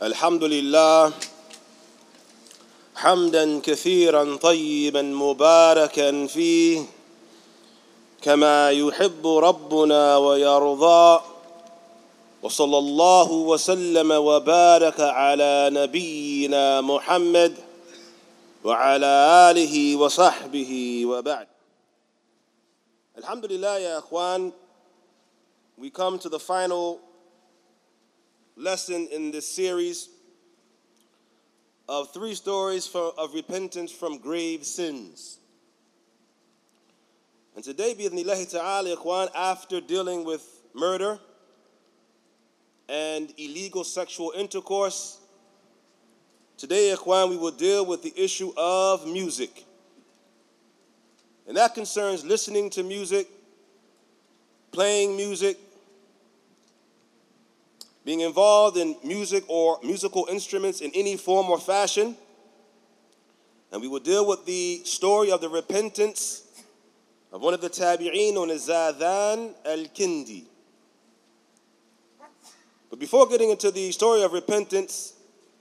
الحمد لله حمدا كثيرا طيبا مباركا فيه كما يحب ربنا ويرضى وصلى الله وسلم وبارك على نبينا محمد وعلى آله وصحبه وبعد. Alhamdulillah, ya akhwan, we come to the final lesson in this series of 3 stories of repentance from grave sins. And today, bi'idhnillahi ta'ala, ikhwan, after dealing with murder and illegal sexual intercourse, today, ikhwan, we will deal with the issue of music. And that concerns listening to music, playing music, being involved in music or musical instruments in any form or fashion. And we will deal with the story of the repentance of one of the tabi'een known as Zadhan al-Kindi. But before getting into the story of repentance,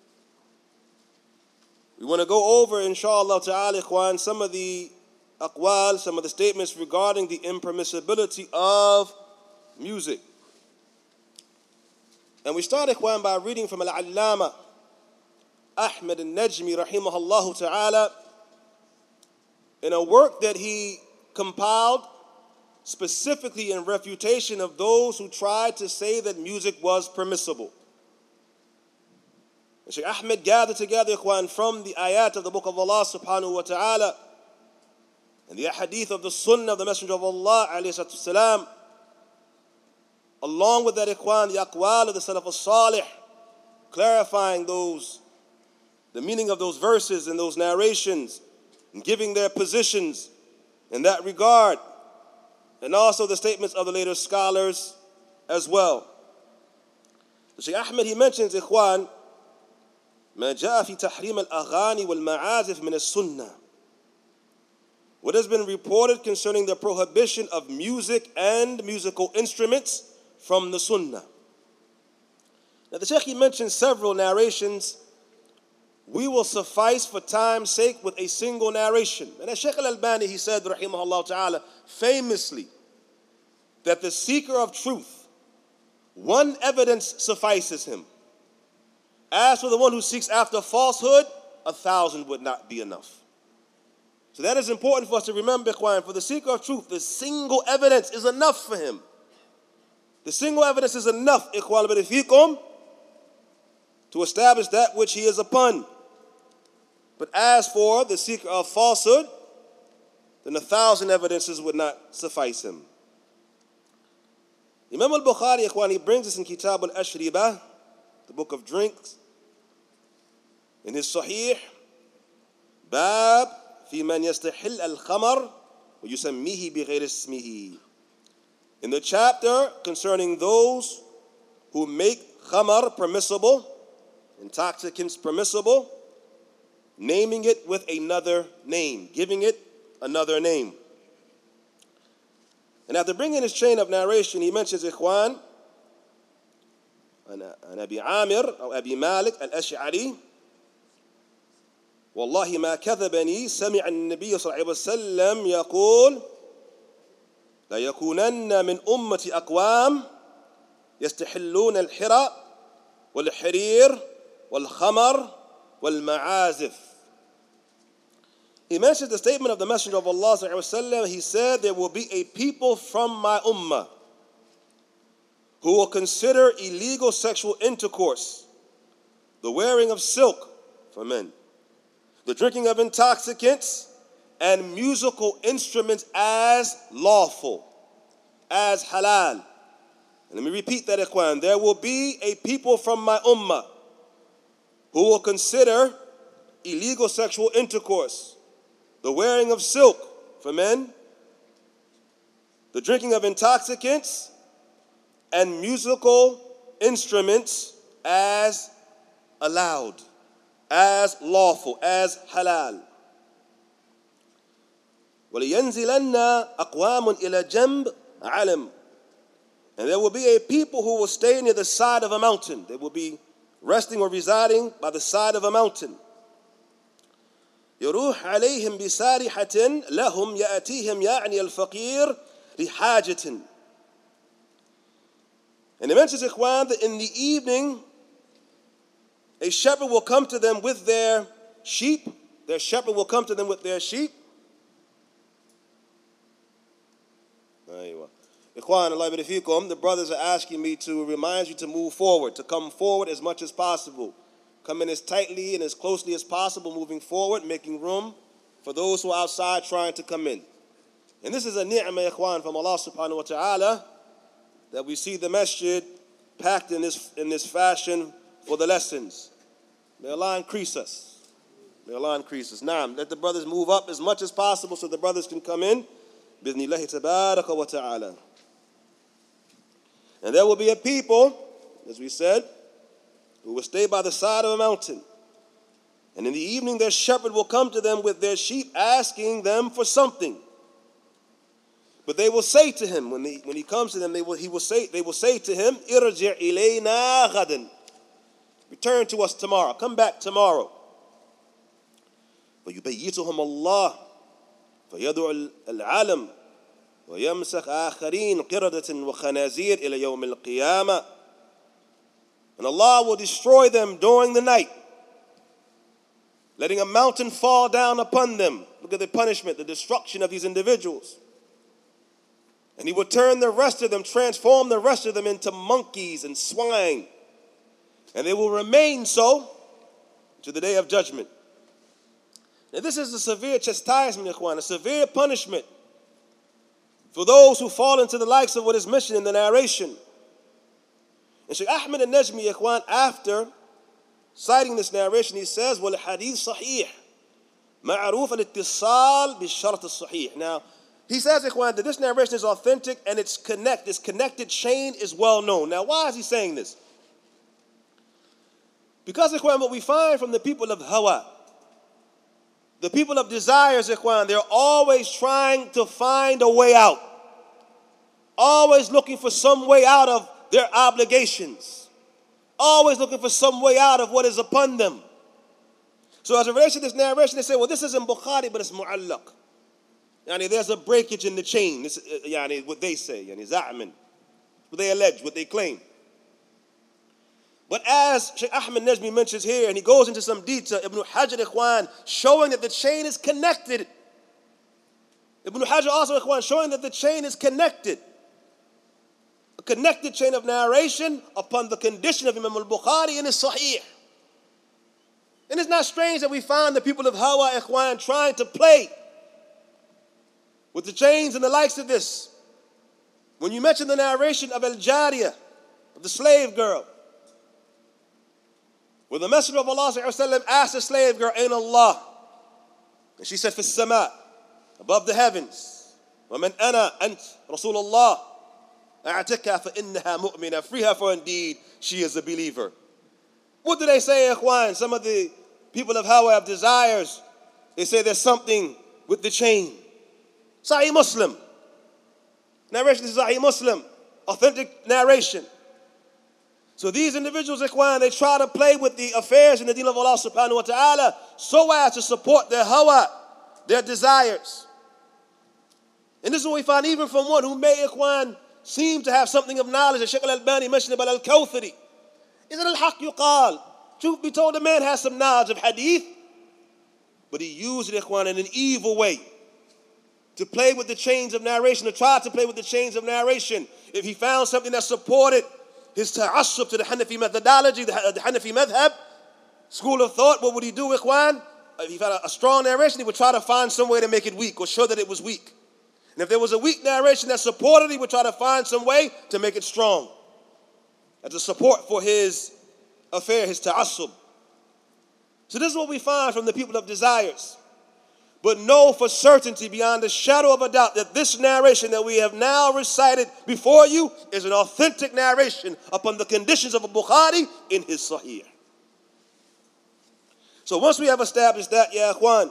we want to go over, inshallah ta'ala, ikhwan, some of the aqwal, some of the statements regarding the impermissibility of music. And we start, ikhwan, by reading from Al-Allama Ahmad al-Najmi rahimahullah ta'ala in a work that he compiled specifically in refutation of those who tried to say that music was permissible. And Shaykh Ahmed gathered together, ikhwan, from the ayat of the book of Allah subhanahu wa ta'ala and the hadith of the sunnah of the Messenger of Allah alayhi salatu wasalam, along with that, ikhwan, the aqwal of the Salaf al-Salih, clarifying the meaning of those verses and those narrations, and giving their positions in that regard, and also the statements of the later scholars as well. So Shaykh Ahmed, he mentions, ikhwan, ما جاء في تحريم الأغاني والمعازف من السنة. What has been reported concerning the prohibition of music and musical instruments from the Sunnah. Now the Shaykh, he mentioned several narrations. We will suffice for time's sake with a single narration. And as Shaykh al-Albani, he said, rahimahullah ta'ala, famously, that the seeker of truth, one evidence suffices him. As for the one who seeks after falsehood, 1,000 would not be enough. So that is important for us to remember, ikhwan. For the seeker of truth, the single evidence is enough for him. The single evidence is enough, ikhwan barifikum, to establish that which he is upon. But as for the seeker of falsehood, then 1,000 evidences would not suffice him. Imam al-Bukhari, ikhwan, he brings us in Kitab al-Ashribah, the book of drinks, in his Sahih, Bab fi man yastahil al-khamar wa yusammihi bi ghayri ismihi. In the chapter concerning those who make khamar permissible, intoxicants permissible, naming it with another name, giving it another name. And after bringing his chain of narration, he mentions, ikhwan, عن أبي عامر أو أبي مالك الأشعري والله ما كذبني سمع النبي صلى الله عليه وسلم يقول لا يكونن من أمة أقوام يستحلون الحرى والحرير والخمر والمعازف. He mentions the statement of the Messenger of Allah صلى الله عليه وسلم. He said, there will be a people from my ummah who will consider illegal sexual intercourse, the wearing of silk for men, the drinking of intoxicants, and musical instruments as lawful, as halal. And let me repeat that, ikhwan. There will be a people from my ummah who will consider illegal sexual intercourse, the wearing of silk for men, the drinking of intoxicants, and musical instruments as allowed, as lawful, as halal. وَلِيَنْزِلَنَّ أَقْوَامٌ إِلَى جَنْبِ عَلَمٍ. And there will be a people who will stay near the side of a mountain. They will be resting or residing by the side of a mountain. يروح عليهم بسارحة لهم يأتيهم يعني الفقير لحاجة. And it mentions, Ikhwan, that in the evening, a shepherd will come to them with their sheep. Their shepherd will come to them with their sheep. Ikhwan, Allah fikum, the brothers are asking me to remind you to move forward, to come forward as much as possible. Come in as tightly and as closely as possible, moving forward, making room for those who are outside trying to come in. And this is a ni'mah, Ikhwan, from Allah subhanahu wa ta'ala, that we see the masjid packed in this fashion for the lessons. May Allah increase us. May Allah increase us. Naam, let the brothers move up as much as possible so the brothers can come in. Bidhnillahi tabaraka wa ta'ala. And there will be a people, as we said, who will stay by the side of a mountain. And in the evening their shepherd will come to them with their sheep, asking them for something. But they will say to him, when he comes to them, they will say to him, Irji' ilayna ghadan. Return to us tomorrow. Come back tomorrow. فَيُبَيِّتُهُمْ اللَّهُ فَيَدُعُ الْعَلَمِ وَيَمْسَخْ آخَرِينَ قِرَدَةٍ وَخَنَازِيرٍ إِلَى يَوْمِ الْقِيَامَةِ. And Allah will destroy them during the night, letting a mountain fall down upon them. Look at the punishment, the destruction of these individuals. And He will turn the rest of them, transform the rest of them into monkeys and swine. And they will remain so to the day of judgment. Now this is a severe chastisement, Ikhwan, a severe punishment for those who fall into the likes of what is mentioned in the narration. And Shaykh Ahmed al-Najmi, Ikhwan, after citing this narration, he says, وَالْحَدِيث صَحِيح مَعْرُوفَ الْاِتِّصَال بِالشَّرْطِ الصَّحِيح. Now, he says, Ikhwan, that this narration is authentic and this connected chain is well known. Now, why is he saying this? Because, Ikhwan, what we find from the people of Hawa, the people of desires, Ikhwan, they're always trying to find a way out. Always looking for some way out of their obligations. Always looking for some way out of what is upon them. So as a relation to this narration, they say, well, this isn't Bukhari, but it's mu'allaq. Yani there's a breakage in the chain. This, yani what they say, yani za'man. What they allege, what they claim. But as Shaykh Ahmed Najmi mentions here, and he goes into some detail, Ibn Hajar, Ikhwan, showing that the chain is connected. Ibn Hajar also, Ikhwan, showing that the chain is connected. A connected chain of narration upon the condition of Imam al-Bukhari in his Sahih. And it's not strange that we find the people of Hawa, Ikhwan, trying to play with the chains and the likes of this. When you mention the narration of Al-Jariyah, of the slave girl, where the Messenger of Allah asked the slave girl, Ain Allah? And she said, Fis sama, above the heavens. وَمَنْ أَنَا أَنْتَ رَسُولَ اللَّهِ أَعْتِكَا فَإِنَّهَا مُؤْمِنَةٌ. Free her, for indeed she is a believer. What do they say, Ikhwan? Some of the people of Hawa have desires. They say there's something with the chain. Sahih Muslim. Narration is Sahih Muslim. Authentic narration. So these individuals, Ikhwan, they try to play with the affairs in the deen of Allah subhanahu wa ta'ala so as to support their hawa, their desires. And this is what we find even from one who may, Ikhwan, seem to have something of knowledge. As Shaykh al-Albani mentioned about al-Kawthari. Isn't al-haq yuqal? Truth be told, the man has some knowledge of hadith, but he used it, Ikhwan, in an evil way. To play with the chains of narration, to try to play with the chains of narration. If he found something that supported his ta'assub to the Hanafi methodology, the Hanafi madhab, school of thought, what would he do, Ikhwan? If he found a strong narration, he would try to find some way to make it weak or show that it was weak. And if there was a weak narration that supported it, he would try to find some way to make it strong as a support for his affair, his ta'assub. So this is what we find from the people of desires. But know for certainty, beyond a shadow of a doubt, that this narration that we have now recited before you is an authentic narration upon the conditions of a Bukhari in his Sahih. So once we have established that, ya Ikhwan,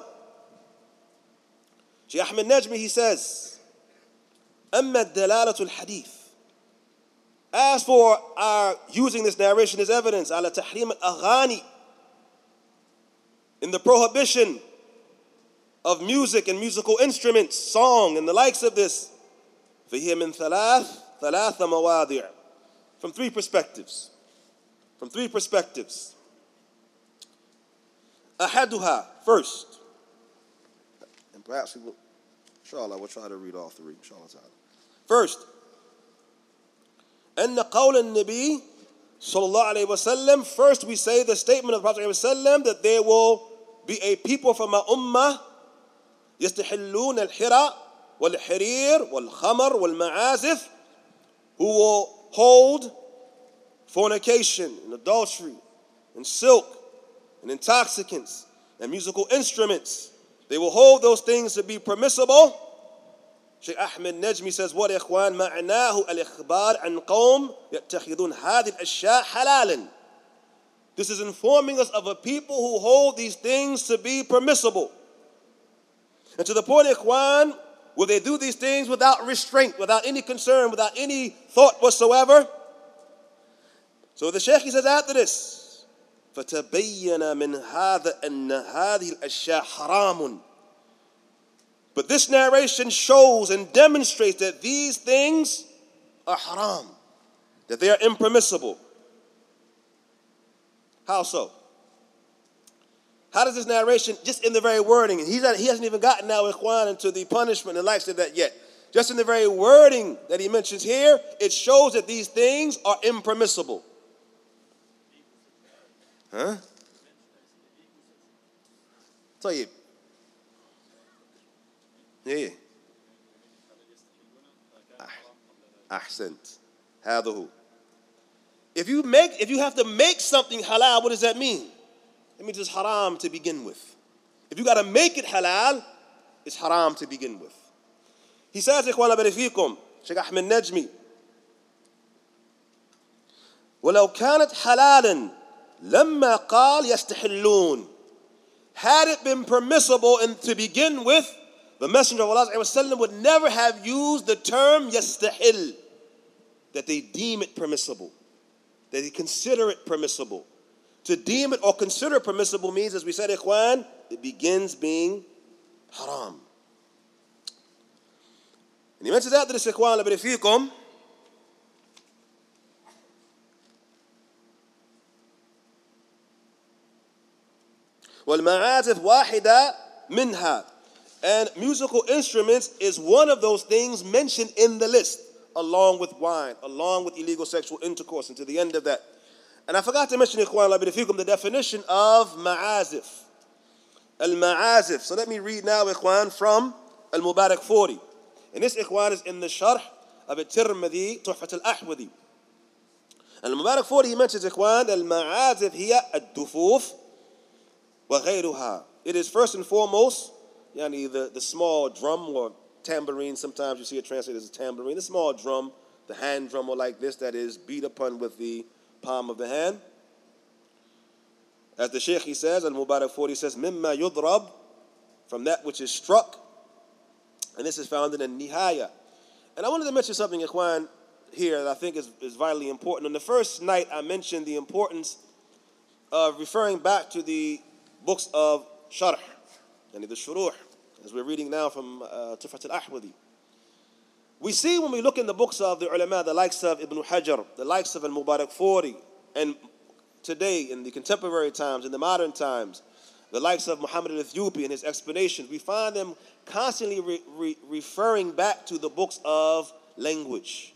Shaykh Ahmed Najmi, he says, أما الدلالة الحديث As for our using this narration as evidence, ala tahrim al-aghani, in the prohibition of music and musical instruments, song and the likes of this, فهي من ثلاث مواضع, from three perspectives. From three perspectives. أحدها, first, and perhaps we will, inshallah, we'll try to read all three, inshallah. First, أن قول النبي صلى الله عليه وسلم, first we say the statement of the Prophet ﷺ that there will be a people from our ummah يستحلون الحرى والحرير والخمر والمعازف, who will hold fornication and adultery and silk and intoxicants and musical instruments. They will hold those things to be permissible. Shaykh Ahmed Najmi says, what ikhwan ma'nahu al-ikhbar an qawm yattakhidun hadhihi al-ashya' halalan. This is informing us of a people who hold these things to be permissible. And to the point, ikhwan, will they do these things without restraint, without any concern, without any thought whatsoever? So the Shaykh, he says after this, فَتَبَيَّنَ مِنْ هَذَا أَنَّ هَذِهِ الْأَشْيَاء حَرَامٌ. But this narration shows and demonstrates that these things are haram, that they are impermissible. How so? How does this narration, just in the very wording, and he hasn't even gotten now, ikhwan, into the punishment and likes of that yet. Just in the very wording that he mentions here, it shows that these things are impermissible. Huh? طيب. Yeah. أحسنت. هذا هو. If you have to make something halal, what does that mean? It means it's haram to begin with. If you got to make it halal, it's haram to begin with. He says, إخوانا برفيكم, Shaykh Ahmed Najmi, ولو كانت حلالا لما قال يستحلون. Had it been permissible to begin with, the Messenger of Allah would never have used the term yastahil, that they deem it permissible, that they consider it permissible. To deem it or consider it permissible means, as we said, ikhwan, it begins being haram. And he mentions after this, ikhwan, la barifikum, وَالْمَعَازِفْ وَاحِدَةٌ مِنْهَا. And musical instruments is one of those things mentioned in the list, along with wine, along with illegal sexual intercourse, and to the end of that. And I forgot to mention, ikhwan, la barifikum, the definition of ma'azif. Al-ma'azif. So let me read now, ikhwan, from Al-Mubarak 40. And this, ikhwan, is in the sharh of At-Tirmidhi, Tuhfat al-Ahwadi. Al-Mubarak 40, he mentions, ikhwan, al-ma'azif hiya ad-dufuf wa ghayruha. It is first and foremost, the small drum or tambourine. Sometimes you see it translated as a tambourine. The small drum, the hand drum or like this, that is beat upon with the palm of the hand. As the Shaykh, he says, Al-Mubarak 40 says, Mimma yudrab, from that which is struck. And this is found in the Nihaya. And I wanted to mention something, ikhwan, here that I think is vitally important. On the first night, I mentioned the importance of referring back to the books of Sharh, and the Shuruh, as we're reading now from Tuhfat al-Ahwadi. We see when we look in the books of the ulama, the likes of Ibn Hajar, the likes of Al-Mubarak 40, and today in the contemporary times, in the modern times, the likes of Muhammad al-Ethiopi and his explanations, we find them constantly referring back to the books of language,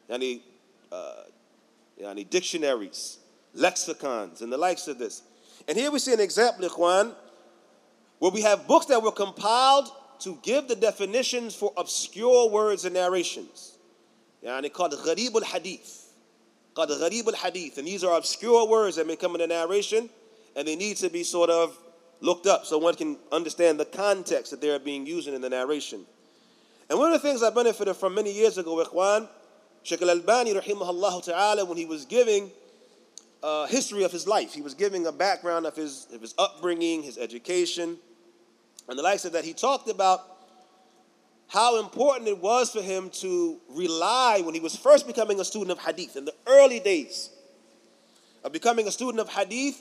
dictionaries, lexicons, and the likes of this. And here we see an example, ikhwan, where we have books that were compiled to give the definitions for obscure words and narrations. Called Gharib al-Hadith. Called Gharib al-Hadith. And these are obscure words that may come in the narration, and they need to be sort of looked up so one can understand the context that they're being used in the narration. And one of the things I benefited from many years ago, ikhwan, Shaykh al-Albani, rahimahullah ta'ala, when he was giving history of his life, he was giving a background of his upbringing, his education, and the likes of that. He talked about how important it was for him to rely, when he was first becoming a student of hadith, in the early days of becoming a student of hadith,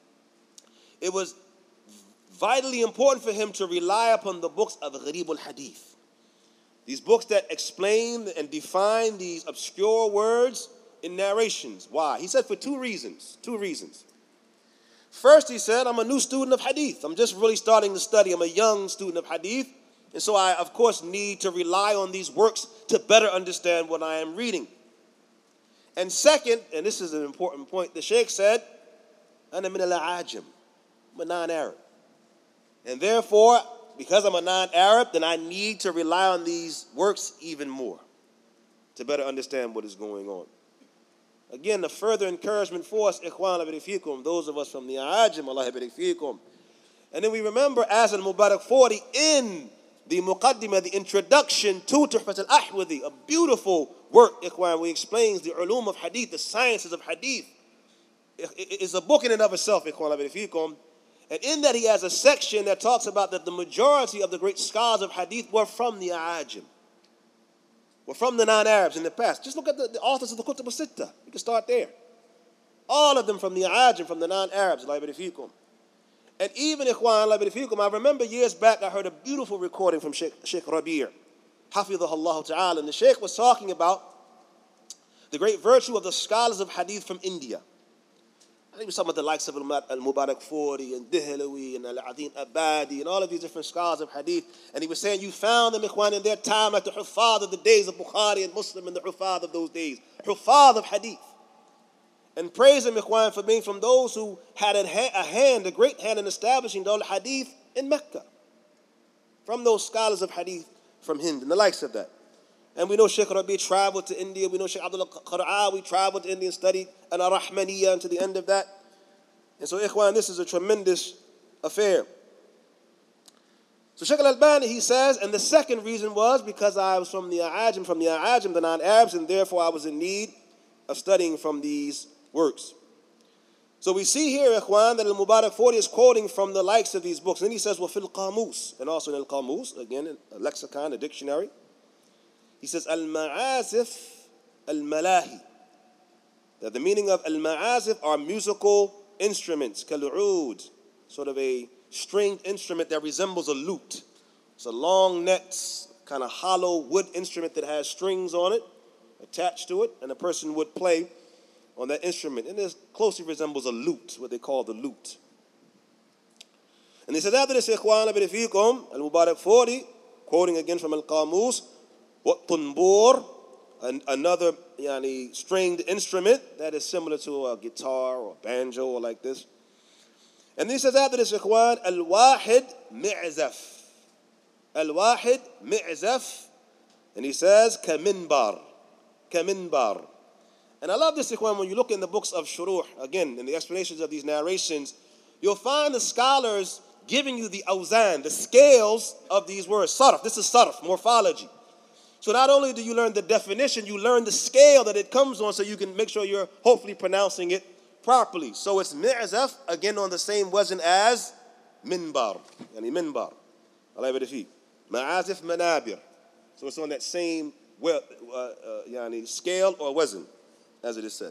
it was vitally important for him to rely upon the books of Gharib al-Hadith. These books that explain and define these obscure words in narrations. Why? He said for two reasons. First, he said, I'm a new student of hadith. I'm just really starting to study. I'm a young student of hadith. And so I, of course, need to rely on these works to better understand what I am reading. And second, and this is an important point, the Sheikh said, أنا من الأعاجم. I'm a non-Arab. And therefore, because I'm a non-Arab, then I need to rely on these works even more to better understand what is going on. Again, a further encouragement for us, ikhwan barik fikum, those of us from the A'ajim, Allah barik fikum. And then we remember, as in Mubarak 40, in the Muqaddimah, the introduction to Tuhfat al-Ahwadhi, a beautiful work, ikhwan, where he explains the ulum of hadith, the sciences of hadith. It's a book in and of itself, ikhwan barik fikum. And in that he has a section that talks about that the majority of the great scholars of hadith were from the A'ajim, were from the non-Arabs in the past. Just look at the authors of the Kutub al-Sitta. You can start there. All of them from the A'ajim, from the non-Arabs. And even ikhwan, I remember years back I heard a beautiful recording from Sheikh Rabi', Hafidhahullah Ta'ala, and the Sheikh was talking about the great virtue of the scholars of hadith from India. I think it was some of the likes of Al-Mubarak 40 and Dihlawi and Al-Adin Abadi and all of these different scholars of hadith. And he was saying you found them, ikhwan, in their time like the Hufad of the days of Bukhari and Muslim and the Hufad of those days. Hufad of hadith. And praise him, ikhwan, for being from those who had a great hand in establishing the hadith in Mecca. From those scholars of hadith from Hind and the likes of that. And we know Sheikh Rabi traveled to India. We know Sheikh Abdullah Qara'awi traveled to India and studied an Ar-Rahmaniyya until the end of that. And so, ikhwan, this is a tremendous affair. So Sheikh Al-Albani, he says, and the second reason was because I was from the A'ajim, the non-Arabs, and therefore I was in need of studying from these works. So we see here, ikhwan, that Al-Mubarak 40 is quoting from the likes of these books. And then he says, وَفِي الْقَامُوس, and also in Al-Qamus, again, a lexicon, a dictionary. He says, Al-Ma'azif Al-Malahi. That the meaning of Al-Ma'azif are musical instruments, Kal-Oud, sort of a stringed instrument that resembles a lute. It's a long necked, kind of hollow wood instrument that has strings on it, attached to it, and a person would play on that instrument. And it closely resembles a lute, what they call the lute. And he said, after this, Ikhwan, Al-Mubarak 40, quoting again from Al-Qamus, Tunbur, another stringed instrument that is similar to a guitar or a banjo or like this. And then he says after this, ikhwan, Al-Wahid Mi'zaf. Al-Wahid Mi'zaf. And he says, Kaminbar. Kaminbar. And I love this, ikhwan, when you look in the books of Shuruh, again, in the explanations of these narrations, you'll find the scholars giving you the awzan, the scales of these words. Sarf, this is sarf, morphology. So not only do you learn the definition, you learn the scale that it comes on so you can make sure you're hopefully pronouncing it properly. So it's mi'zaf, again on the same wazn as minbar. Yani minbar. Ma'azif manabir. So it's on that same scale or wazn, as it is said.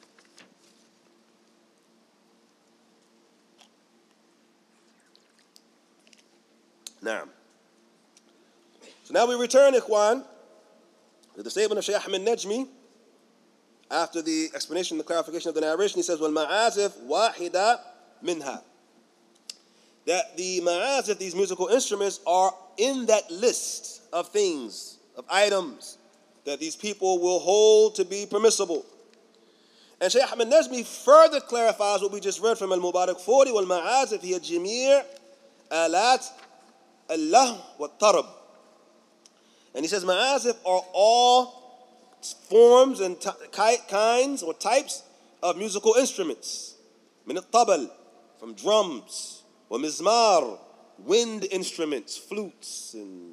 Now. So now we return, ikhwan, to the statement of Shaykh Ahmed Najmi. After the explanation, the clarification of the narration, he says, وَالْمَعَازِف وَاحِدَةٌ مِنْهَا. That the ma'azif, these musical instruments, are in that list of things, of items, that these people will hold to be permissible. And Shaykh Ahmed Najmi further clarifies what we just read from Al-Mubarak 40, وَالْمَعَازِف هِيَ جَمِيعٌ آلَاتِ اللَّهْوِ وَالطَّرَبِ. And he says, ma'azif are all forms and kinds or types of musical instruments. Min al-tabal, from drums, wa mizmar, wind instruments, flutes and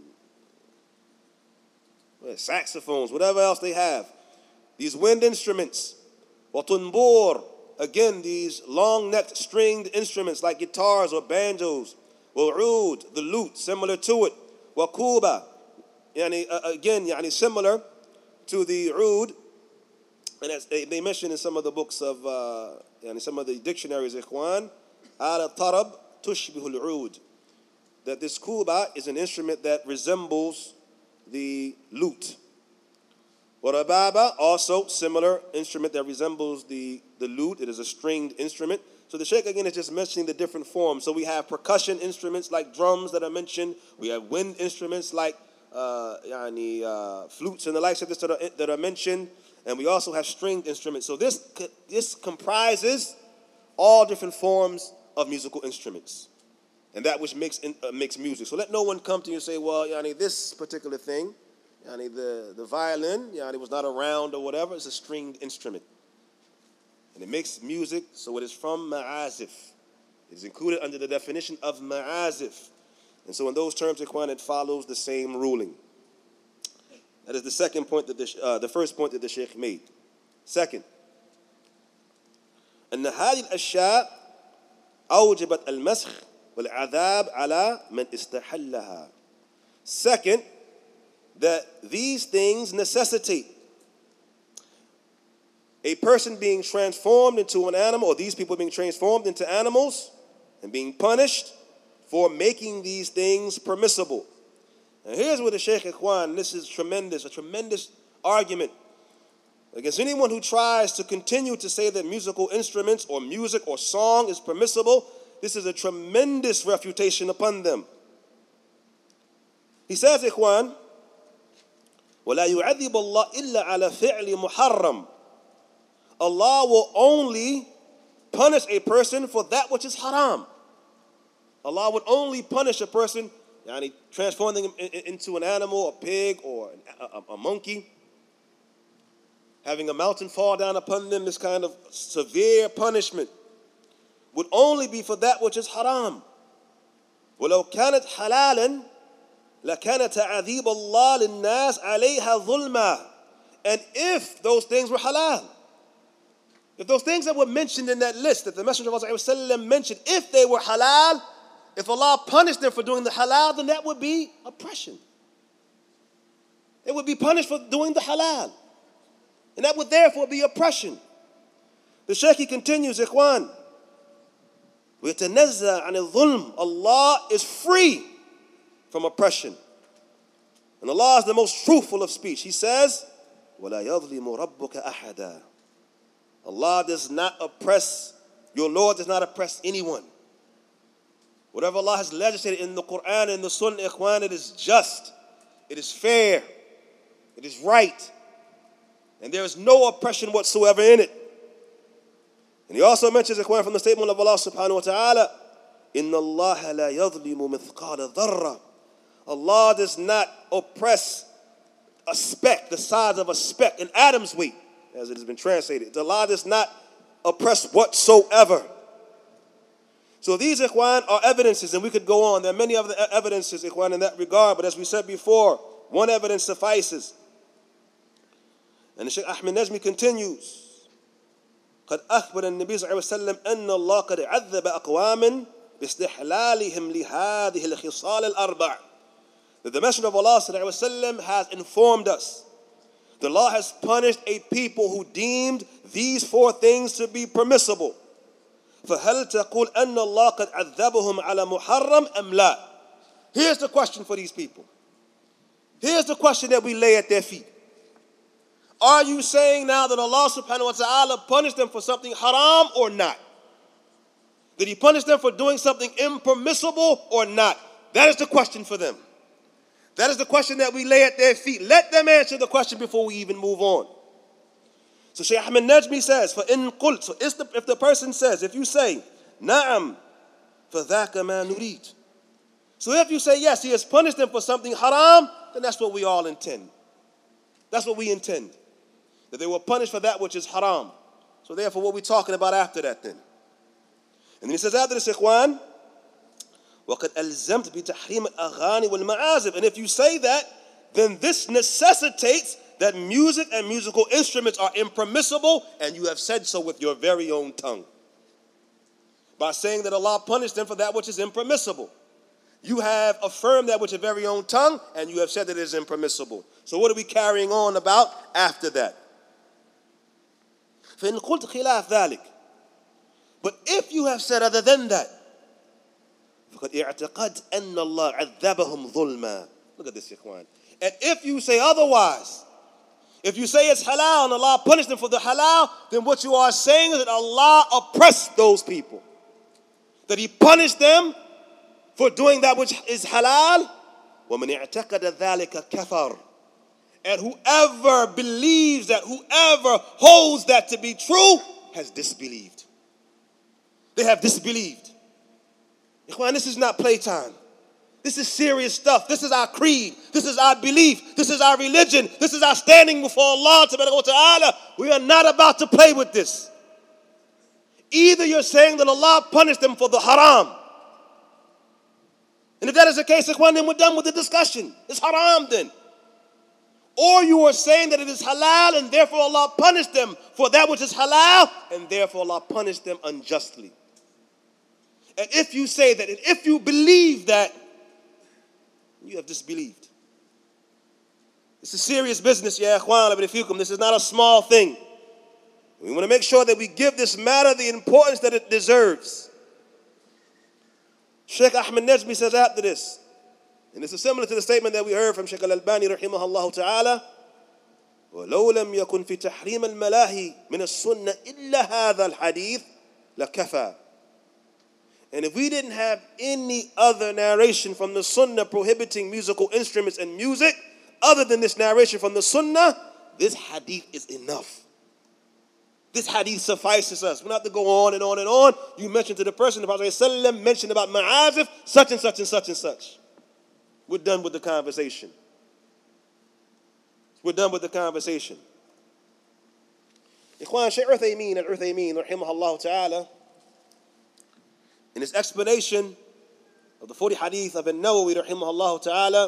saxophones, whatever else they have. These wind instruments. Wa tunbur, again, these long-necked stringed instruments like guitars or banjos. Wa oud, the lute, similar to it. Wa kuba, again, similar to the oud, and as they mention in some of the books of, some of the dictionaries, ikhwan, al-tarab tushbihul oud, that this kuba is an instrument that resembles the lute. Warababa, also similar instrument that resembles the lute. It is a stringed instrument. So the Shaykh again is just mentioning the different forms. So we have percussion instruments like drums that are mentioned. We have wind instruments like flutes and the likes of this that are mentioned. And we also have stringed instruments. So this comprises all different forms of musical instruments, and that which makes music. So let no one come to you and say, well, this particular thing, the violin, it was not around or whatever. It's a stringed instrument, and it makes music. So it is from ma'azif. It is included under the definition of ma'azif. And so in those terms, ikhwan, it follows the same ruling. That is the second point that the first point that the Shaykh made. Second, أن هذه الأشياء أوجبت المسخ والعذاب على من استحلها. Second, that these things necessitate a person being transformed into an animal, or these people being transformed into animals and being punished for making these things permissible. And here's where the Shaykh, ikhwan, this is a tremendous argument against anyone who tries to continue to say that musical instruments or music or song is permissible. This is a tremendous refutation upon them. He says, ikhwan, وَلَا يُعَذِّبُ اللَّهُ إِلَّا عَلَى فِعْلِ مُحَرَّمٍ. Allah will only punish a person for that which is haram. Allah would only punish a person, transforming him into an animal, a pig, or a monkey, having a mountain fall down upon them. This kind of severe punishment would only be for that which is haram. وَلَوْ كَانَتْ حَلَالًا لَكَانَ تَعَذِيبَ اللَّهِ لِلنَّاسِ عَلَيْهَا ظُلْمًا. And if those things were halal, if those things that were mentioned in that list that the Messenger of Allah mentioned, if they were halal, if Allah punished them for doing the halal, then that would be oppression. They would be punished for doing the halal. And that would therefore be oppression. The Shaykh continues, ikhwan, وَيَتَنَزَّى عَنِ الظُّلْمِ. Allah is free from oppression. And Allah is the most truthful of speech. He says, وَلَا يَظْلِمُ رَبُّكَ أَحَدًا. Allah does not oppress, your Lord does not oppress anyone. Whatever Allah has legislated in the Quran and the Sunnah, ikhwan, it is just, it is fair, it is right, and there is no oppression whatsoever in it. And he also mentions, ikhwan, from the statement of Allah subhanahu wa ta'ala, إِنَّ اللَّهَ لَا يَظْلِمُ مِثْقَالَ ذَرَّةٍ. Allah does not oppress a speck, the size of a speck, an atom's weight, as it has been translated. Allah does not oppress whatsoever. So these, ikhwan, are evidences, and we could go on. There are many other evidences, ikhwan, in that regard, but as we said before, one evidence suffices. And the Shaykh Ahmed Najmi continues, قد أخبر النبي صلى الله عليه وسلم أن الله قد عذب أقواما باستحلالهم لهذه الخصال الأربع. That the Messenger of Allah صلى الله عليه وسلم has informed us that Allah has punished a people who deemed these four things to be permissible. فهل تقول أن الله قد عذبهم على محرم أم لا? Here's the question for these people. Here's the question that we lay at their feet. Are you saying now that Allah subhanahu wa ta'ala punished them for something haram or not? Did he punish them for doing something impermissible or not? That is the question for them. That is the question that we lay at their feet. Let them answer the question before we even move on. So Shaykh Ahmed Najmi says, فَإِن قُلْتُ. So if the person says, if you say, نَعَمْ فَذَاكَ مَا نُرِيدُ. So if you say, yes, he has punished them for something haram, then that's what we all intend. That's what we intend. That they were punished for that which is haram. So therefore, what are we talking about after that then? And then he says after this, ikhwan, وَقَدْ أَلْزَمْتَ بِتَحْرِيمِ الْأَغَانِ وَالْمَعَازِفِ. And if you say that, then this necessitates that music and musical instruments are impermissible, and you have said so with your very own tongue. By saying that Allah punished them for that which is impermissible. You have affirmed that with your very own tongue, and you have said that it is impermissible. So what are we carrying on about after that? فإن قلت خلاف ذلك. But if you have said other than that, فقد اعتقدت أن الله عذبهم ظلما. Look at this, ikhwan. And if you say otherwise, if you say it's halal and Allah punished them for the halal, then what you are saying is that Allah oppressed those people. That He punished them for doing that which is halal. وَمَنْ اعْتَقَدَ ذَلِكَ كَفَرٍ. And whoever believes that, whoever holds that to be true, has disbelieved. They have disbelieved. Ikhwan, this is not playtime. This is serious stuff. This is our creed. This is our belief. This is our religion. This is our standing before Allah Ta'ala. We are not about to play with this. Either you're saying that Allah punished them for the haram. And if that is the case, ikhwan, then we're done with the discussion. It's haram then. Or you are saying that it is halal and therefore Allah punished them for that which is halal and therefore Allah punished them unjustly. And if you say that, and if you believe that, you have disbelieved. This is serious business, ya ikhwan, this is not a small thing. We want to make sure that we give this matter the importance that it deserves. Sheikh Ahmed Najmi says after this, and this is similar to the statement that we heard from Sheikh Al-Albani rahimahullah ta'ala, وَلَوْ لَمْ يَكُنْ فِي تَحْرِيمَ الْمَلَاهِ مِنَ السُنَّةِ إِلَّا هَذَا الْحَدِيثِ لَكَفَى. And if we didn't have any other narration from the Sunnah prohibiting musical instruments and music, other than this narration from the Sunnah, this hadith is enough. This hadith suffices us. We don't have to go on and on and on. You mentioned to the person, the Prophet ﷺ mentioned about ma'azif, such and such and such and such. We're done with the conversation. We're done with the conversation. Ikhwan, Shaykh Uthaymin al-Uthaymin, rahimahullah ta'ala, in his explanation of the 40 hadith of An-Nawawi, rahimahullah ta'ala,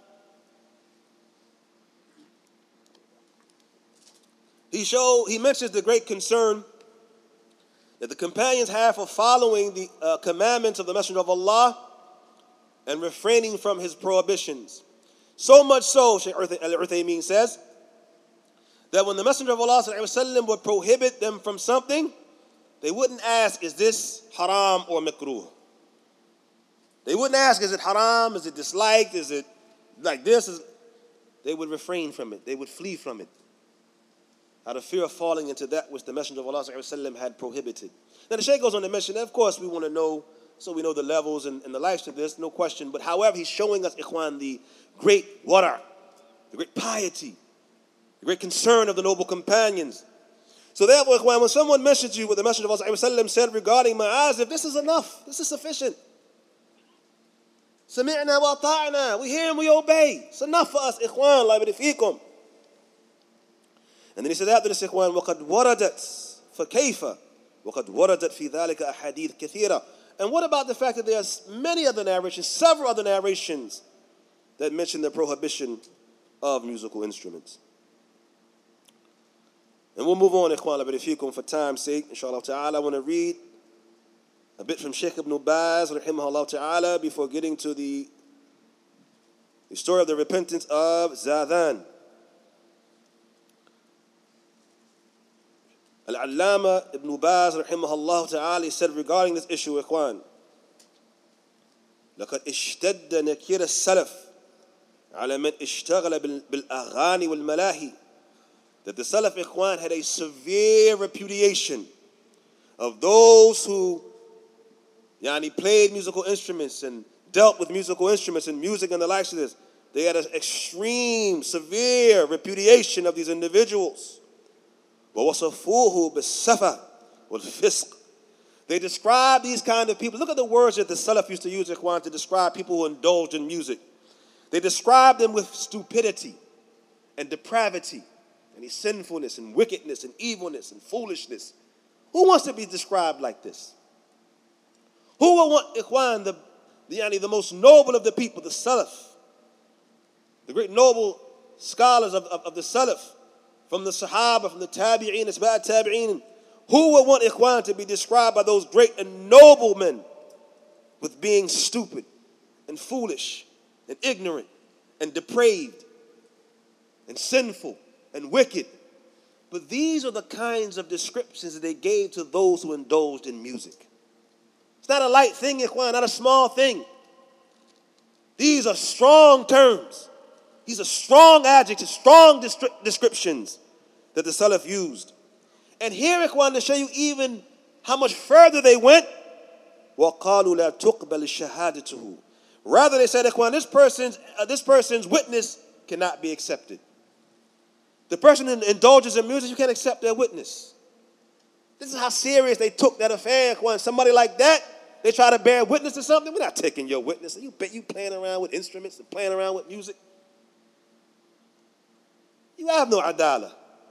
he mentions the great concern that the companions have for following the commandments of the Messenger of Allah and refraining from his prohibitions. So much so, Shaykh Al-Uthaymin says, that when the Messenger of Allah ﷺ would prohibit them from something, they wouldn't ask, is this haram or makruh? They wouldn't ask, is it haram? Is it disliked? Is it like this? They would refrain from it. They would flee from it out of fear of falling into that which the Messenger of Allah ﷺ had prohibited. Now the Shaykh goes on to mention that, of course, we want to know, so we know the levels and the lives of this, no question. But however, he's showing us, ikhwan, the great wara', the great piety, the great concern of the noble companions. So therefore, ikhwan, when someone mentions you what the Messenger of Allah ﷺ said regarding ma'azif, this is enough. This is sufficient. Sami'na wa ta'na. We hear and we obey. It's enough for us, ikhwan, Allah fiikum. And then he said after this, ikhwan, وَقَدْ وَرَدَتْ فَكَيْفَ وَقَدْ وَرَدَتْ فِي ذَلِكَ أَحَادِيث كَثِيرًا. And what about the fact that there's many other narrations, several other narrations that mention the prohibition of musical instruments? And we'll move on, ikhwan, fiikum, for time's sake, inshallah ta'ala. I want to read a bit from Sheikh Ibn Baz, rahimahullah ta'ala, before getting to the story of the repentance of Zadhan. Al-Allama Ibn Baz, rahimahullah ta'ala, said regarding this issue, ikhwan, لَقَدْ اشْتَدَّ نَكِيرَ السَّلَفِ عَلَى مَنْ اشْتَغَلَ بِالْأَغَانِ وَالْمَلَاهِ. That the Salaf, ikhwan, had a severe repudiation of those who played musical instruments and dealt with musical instruments and music and the likes of this. They had an extreme, severe repudiation of these individuals. وَوَصَفُوهُ بِالسَّفَةِ وَالْفِسْقِ. They describe these kind of people. Look at the words that the Salaf used to use, ikhwan, to describe people who indulge in music. They describe them with stupidity and depravity and sinfulness and wickedness and evilness and foolishness. Who wants to be described like this? Who will want, ikhwan, the most noble of the people, the Salaf, the great noble scholars of the Salaf, from the Sahaba, from the Tabi'een, Asba'at Tabi'een, who would want, ikhwan, to be described by those great and noble men with being stupid and foolish and ignorant and depraved and sinful and wicked. But these are the kinds of descriptions that they gave to those who indulged in music. It's not a light thing, ikhwan, not a small thing. These are strong terms. These are strong adjectives, strong descriptions that the Salaf used. And here, ikhwan, to show you even how much further they went, وَقَالُوا لَا تُقْبَلِ شَهَادَتُهُ. Rather, they said, ikhwan, this person's witness cannot be accepted. The person who indulges in music, you can't accept their witness. This is how serious they took that affair, ikhwan. Somebody like that, they try to bear witness to something. We're not taking your witness. You playing around with instruments and playing around with music. You have no adalah.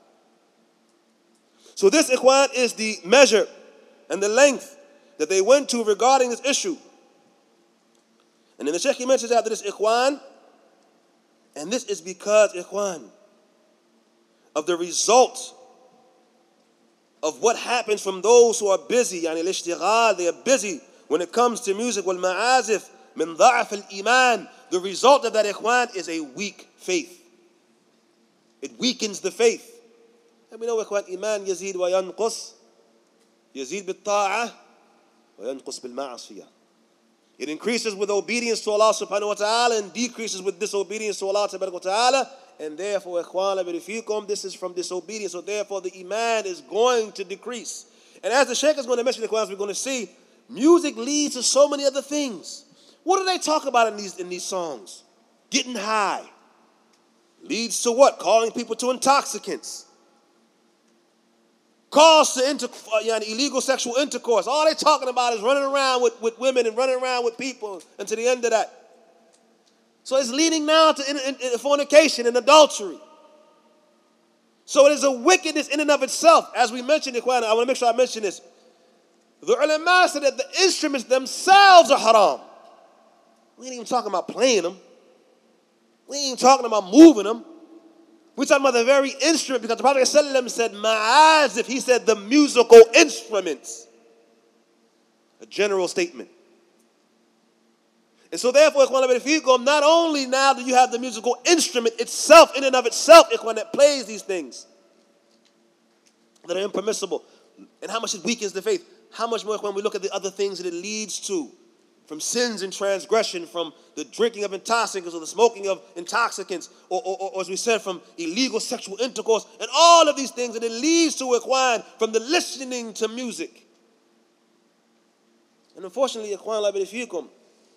So this, ikhwan, is the measure and the length that they went to regarding this issue. And then the Shaykh mentions after this, ikhwan, and this is because, ikhwan, of the result of what happens from those who are busy, yani al-ishtighal, they are busy when it comes to music, wal ma'azif, min dha'af al-iman. The result of that, ikhwan, is a weak faith. It weakens the faith. And we know, ikhwan, iman yazid wa yanqus, yazid bil-ta'ah, wa yanqus bil-ma'asiyah. It increases with obedience to Allah subhanahu wa ta'ala and decreases with disobedience to Allah subhanahu wa ta'ala. And therefore, ikhwan, fikum, this is from disobedience. So therefore, the iman is going to decrease. And as the Shaykh is going to mention, ikhwan, we're going to see, music leads to so many other things. What do they talk about in these songs? Getting high. Leads to what? Calling people to intoxicants. Calls to illegal sexual intercourse. All they're talking about is running around with women and running around with people, and to the end of that. So it's leading now to fornication and adultery. So it is a wickedness in and of itself. As we mentioned, I want to make sure I mention this. The ulama said that the instruments themselves are haram. We ain't even talking about playing them. We ain't even talking about moving them. We're talking about the very instrument, because the Prophet ﷺ said ma'azif. He said the musical instruments. A general statement. And so therefore, ikhwan, not only now do you have the musical instrument itself, in and of itself, ikhwan, that plays these things that are impermissible, and how much it weakens the faith. How much more when we look at the other things that it leads to, from sins and transgression, from the drinking of intoxicants or the smoking of intoxicants, or as we said, from illegal sexual intercourse, and all of these things that it leads to, ikhwan, from the listening to music. And unfortunately, ikhwan,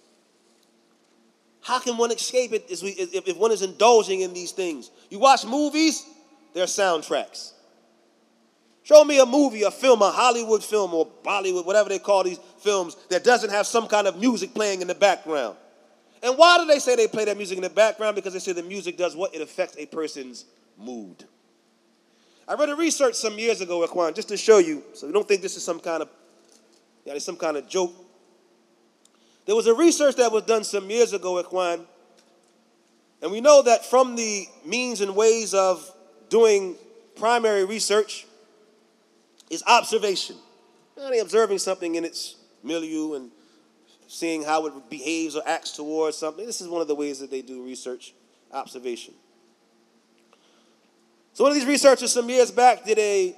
how can one escape it if one is indulging in these things? You watch movies, there are soundtracks. Show me a movie, a film, a Hollywood film or Bollywood, whatever they call these films, that doesn't have some kind of music playing in the background. And why do they say they play that music in the background? Because they say the music does what? It affects a person's mood. I read a research some years ago, ikhwan, just to show you, so you don't think this is some kind of joke. There was a research that was done some years ago, ikhwan, and we know that from the means and ways of doing primary research is observation. They're observing something in its milieu and seeing how it behaves or acts towards something. This is one of the ways that they do research, observation. So one of these researchers some years back did a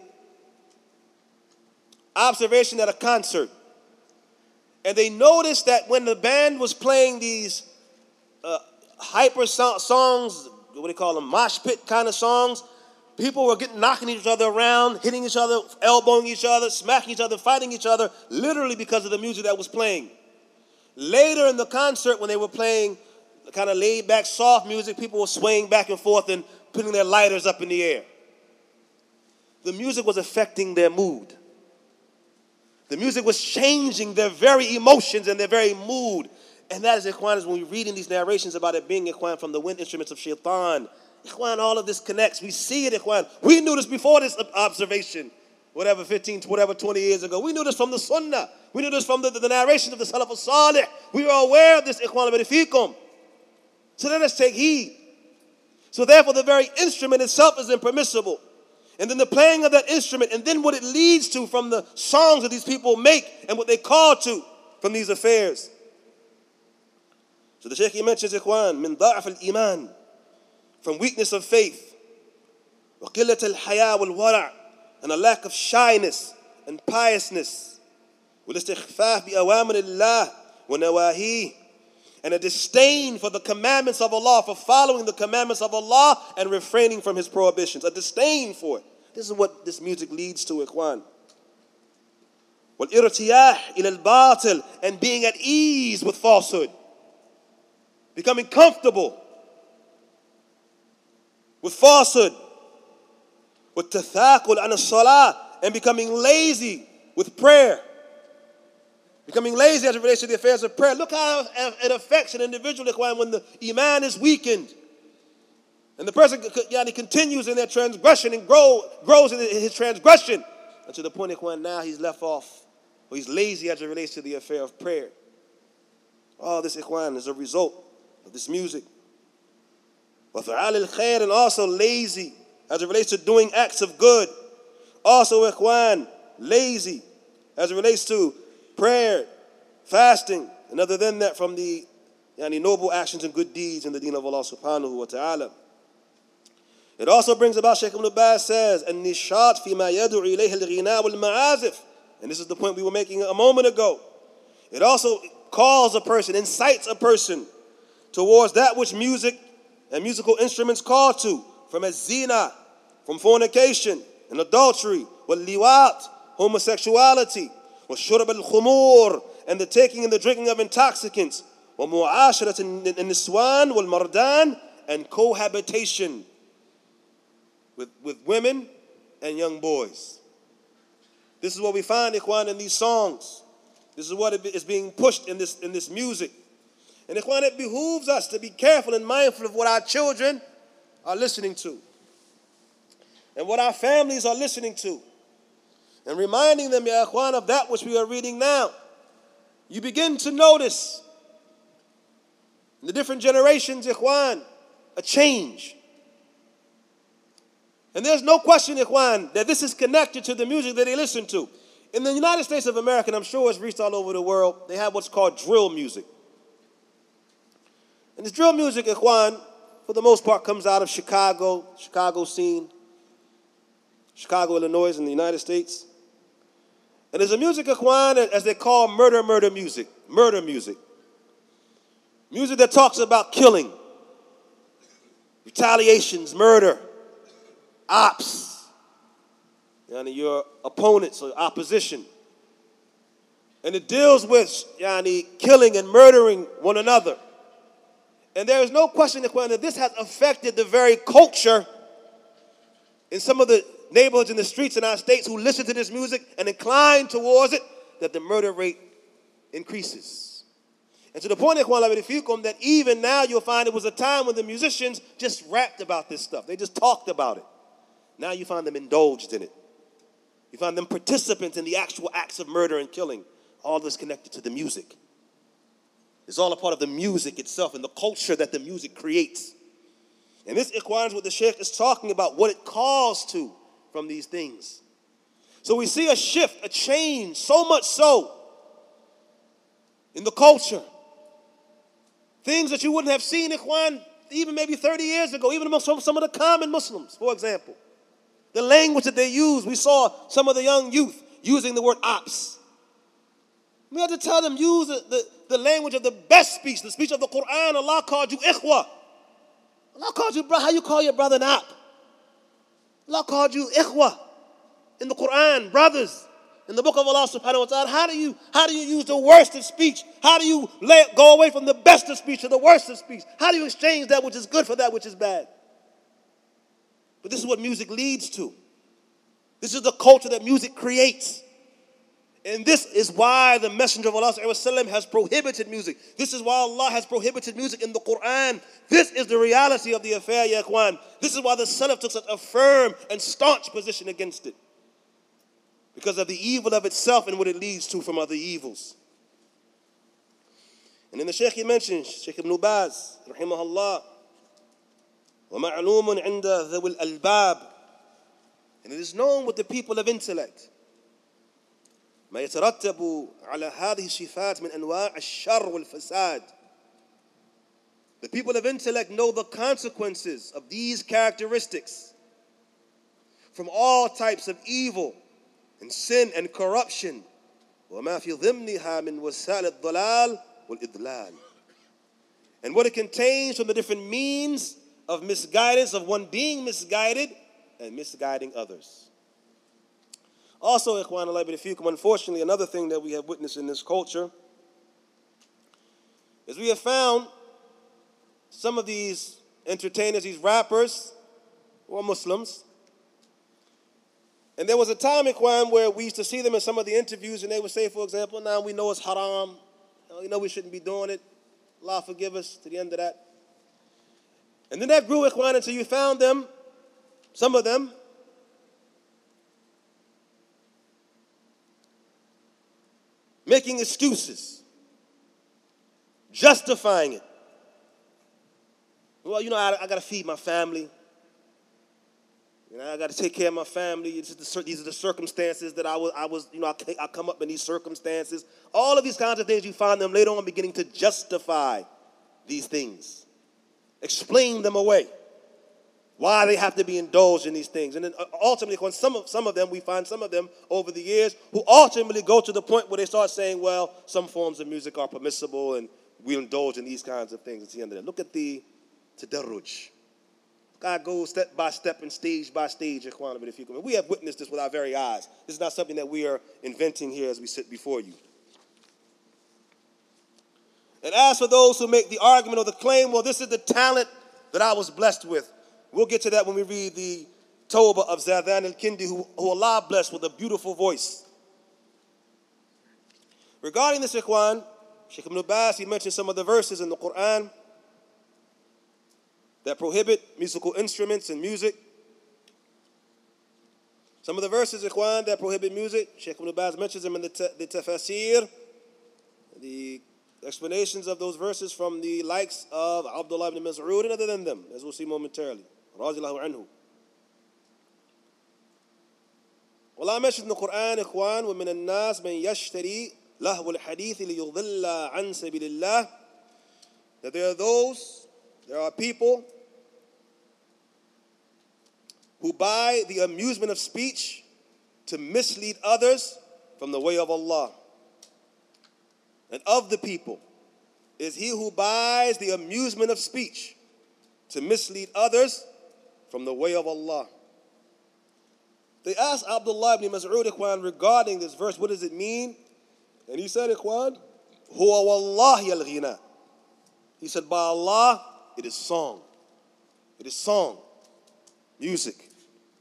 observation at a concert. And they noticed that when the band was playing these hyper songs, what do they call them, mosh pit kind of songs, people were knocking each other around, hitting each other, elbowing each other, smacking each other, fighting each other, literally because of the music that was playing. Later in the concert, when they were playing kind of laid-back, soft music, people were swaying back and forth and putting their lighters up in the air. The music was affecting their mood. The music was changing their very emotions and their very mood. And that is, ikhwan, is when we're reading these narrations about it being, ikhwan, from the wind instruments of shaitan. Ikhwan, all of this connects. We see it, ikhwan. We knew this before this observation, 20 years ago. We knew this from the sunnah. We knew this from the narrations of the Salaf al-Salih. We were aware of this, ikhwan, fikum. So let us take heed. So therefore, the very instrument itself is impermissible. And then the playing of that instrument, and then what it leads to from the songs that these people make and what they call to from these affairs. So the Shaykh he mentions, Ikhwan, min da'af al-iman, from weakness of faith, wa qillat al-haya wal-wara', and a lack of shyness and piousness, wal istighfaf bi awamir Allah wa nawahi, and a disdain for the commandments of Allah, for following the commandments of Allah and refraining from His prohibitions. A disdain for it. This is what this music leads to, Ikhwan. وَالْإِرْتِيَاحِ إِلَى الْبَاطِلِ, and being at ease with falsehood. Becoming comfortable with falsehood. وَالتَّثَاقُلْ عَنَ الصَّلَاةِ, and becoming lazy with prayer. Becoming lazy as it relates to the affairs of prayer. Look how it affects an individual when the iman is weakened. And the person continues in their transgression and grows in his transgression. And to the point when now he's left off, or he's lazy as it relates to the affair of prayer. All this, Ikhwan, is a result of this music. وَفَعَالِ الْخَيْرِ, and also lazy as it relates to doing acts of good. Also, Ikhwan, lazy as it relates to prayer, fasting, and other than that from the noble actions and good deeds in the deen of Allah subhanahu wa ta'ala. It also brings about, Shaykh Ibn Baz says, النشاط فيما يدعو إليه الغناء والمعازف. And this is the point we were making a moment ago. It also calls a person, incites a person towards that which music and musical instruments call to, from az-zina, from fornication and adultery, wal-liwat, homosexuality, وَالشُّرْبَ الْخُمُورِ, and the taking and the drinking of intoxicants, وَمُعَاشَرَةِ النِّسْوَانِ وَالْمَرْدَانِ, and cohabitation with women and young boys. This is what we find, Ikhwan, in these songs. This is what is being pushed in this music. And Ikhwan, it behooves us to be careful and mindful of what our children are listening to and what our families are listening to. And reminding them, Ya Ikhwan, of that which we are reading now. You begin to notice in the different generations, Ikhwan, a change. And there's no question, Ikhwan, that this is connected to the music that they listen to. In the United States of America, and I'm sure it's reached all over the world, they have what's called drill music. And this drill music, Ikhwan, for the most part comes out of Chicago scene, Chicago, Illinois, in the United States. And there's a music, Ikhwan, as they call murder music. Murder music. Music that talks about killing, retaliations, murder, ops, your opponents or opposition. And it deals with killing and murdering one another. And there is no question, Ikhwan, that this has affected the very culture in some of the neighborhoods in the streets in our states who listen to this music and incline towards it, that the murder rate increases. And to the point, Ikhwan, that even now you'll find it was a time when the musicians just rapped about this stuff. They just talked about it. Now you find them indulged in it. You find them participants in the actual acts of murder and killing. All this connected to the music. It's all a part of the music itself and the culture that the music creates. And this, Ikhwan, is what the Shaykh is talking about, what it calls to from these things. So we see a shift, a change, so much so in the culture. Things that you wouldn't have seen, Ikhwan, even maybe 30 years ago, even among some of the common Muslims, for example. The language that they use, we saw some of the young youth using the word ops. We had to tell them, use the language of the best speech, the speech of the Quran. Allah called you ikhwa. Allah called you brother. How you call your brother an op? Allah called you ikhwa in the Quran, brothers. In the book of Allah subhanahu wa ta'ala, how do you use the worst of speech? How do you go away from the best of speech to the worst of speech? How do you exchange that which is good for that which is bad? But this is what music leads to. This is the culture that music creates. And this is why the Messenger of Allah has prohibited music. This is why Allah has prohibited music in the Quran. This is the reality of the affair, ya ikhwan. This is why the Salaf took such a firm and staunch position against it. Because of the evil of itself and what it leads to from other evils. And then the Shaykh he mentions, Shaykh Ibn Baz, rahimahullah, وَمَعْلُومٌ عِنْدَ ذَوِي الْأَلْبَابِ, and it is known with the people of intellect, ما يترتب على هذه الصفات من أنواع الشر والفساد, The people of intellect know the consequences of these characteristics from all types of evil and sin and corruption. وَمَا فِي ضِمْنِهَا مِنْ وَسَائِلِ الضَّلَالِ وَالْإِضْلَالِ. And what it contains from the different means of misguidance, of one being misguided and misguiding others. Also, ikhwan Allah bi'fikum, unfortunately, another thing that we have witnessed in this culture is we have found some of these entertainers, these rappers, were Muslims. And there was a time, ikhwan, where we used to see them in some of the interviews and they would say, for example, now we know it's haram. We know we shouldn't be doing it. Allah forgive us, to the end of that. And then that grew, ikhwan, until you found them, some of them, making excuses, justifying it. Well, I got to feed my family. I got to take care of my family. These are the circumstances that I come up in these circumstances. All of these kinds of things, you find them later on beginning to justify these things, explain them away, why they have to be indulged in these things. And then ultimately, when some of them, we find some of them over the years who ultimately go to the point where they start saying, well, some forms of music are permissible and we indulge in these kinds of things. At the end of that, look at the tadarruj. God goes step by step and stage by stage, ikhwan, if you can. We have witnessed this with our very eyes. This is not something that we are inventing here as we sit before you. And as for those who make the argument or the claim, well, this is the talent that I was blessed with. We'll get to that when we read the Tawbah of Zadhan al-Kindi, who Allah blessed with a beautiful voice. Regarding this, ikhwan, Sheikh Ibn Abbas, he mentioned some of the verses in the Quran that prohibit musical instruments and music. Some of the verses, ikhwan, that prohibit music, Sheikh Ibn Abbas mentions them in the tafasir, the explanations of those verses from the likes of Abdullah ibn Mas'ud and other than them, as we'll see momentarily. Radiyallahu anhu. Allah mentions in the Quran, ikhwan, وَمِنَ النَّاسِ مَنْ يَشْتَرِي لَهْوَ الْحَدِيثِ لِيُضِلَّ عَنْ سَبِيلِ اللَّهِ. That there are people who buy the amusement of speech to mislead others from the way of Allah. And of the people is he who buys the amusement of speech to mislead others from the way of Allah. They asked Abdullah ibn Mas'ud, ikhwan, regarding this verse, what does it mean? And he said, ikhwan, huwa wallahi al-ghina. He said, by Allah, it is song. It is song, music.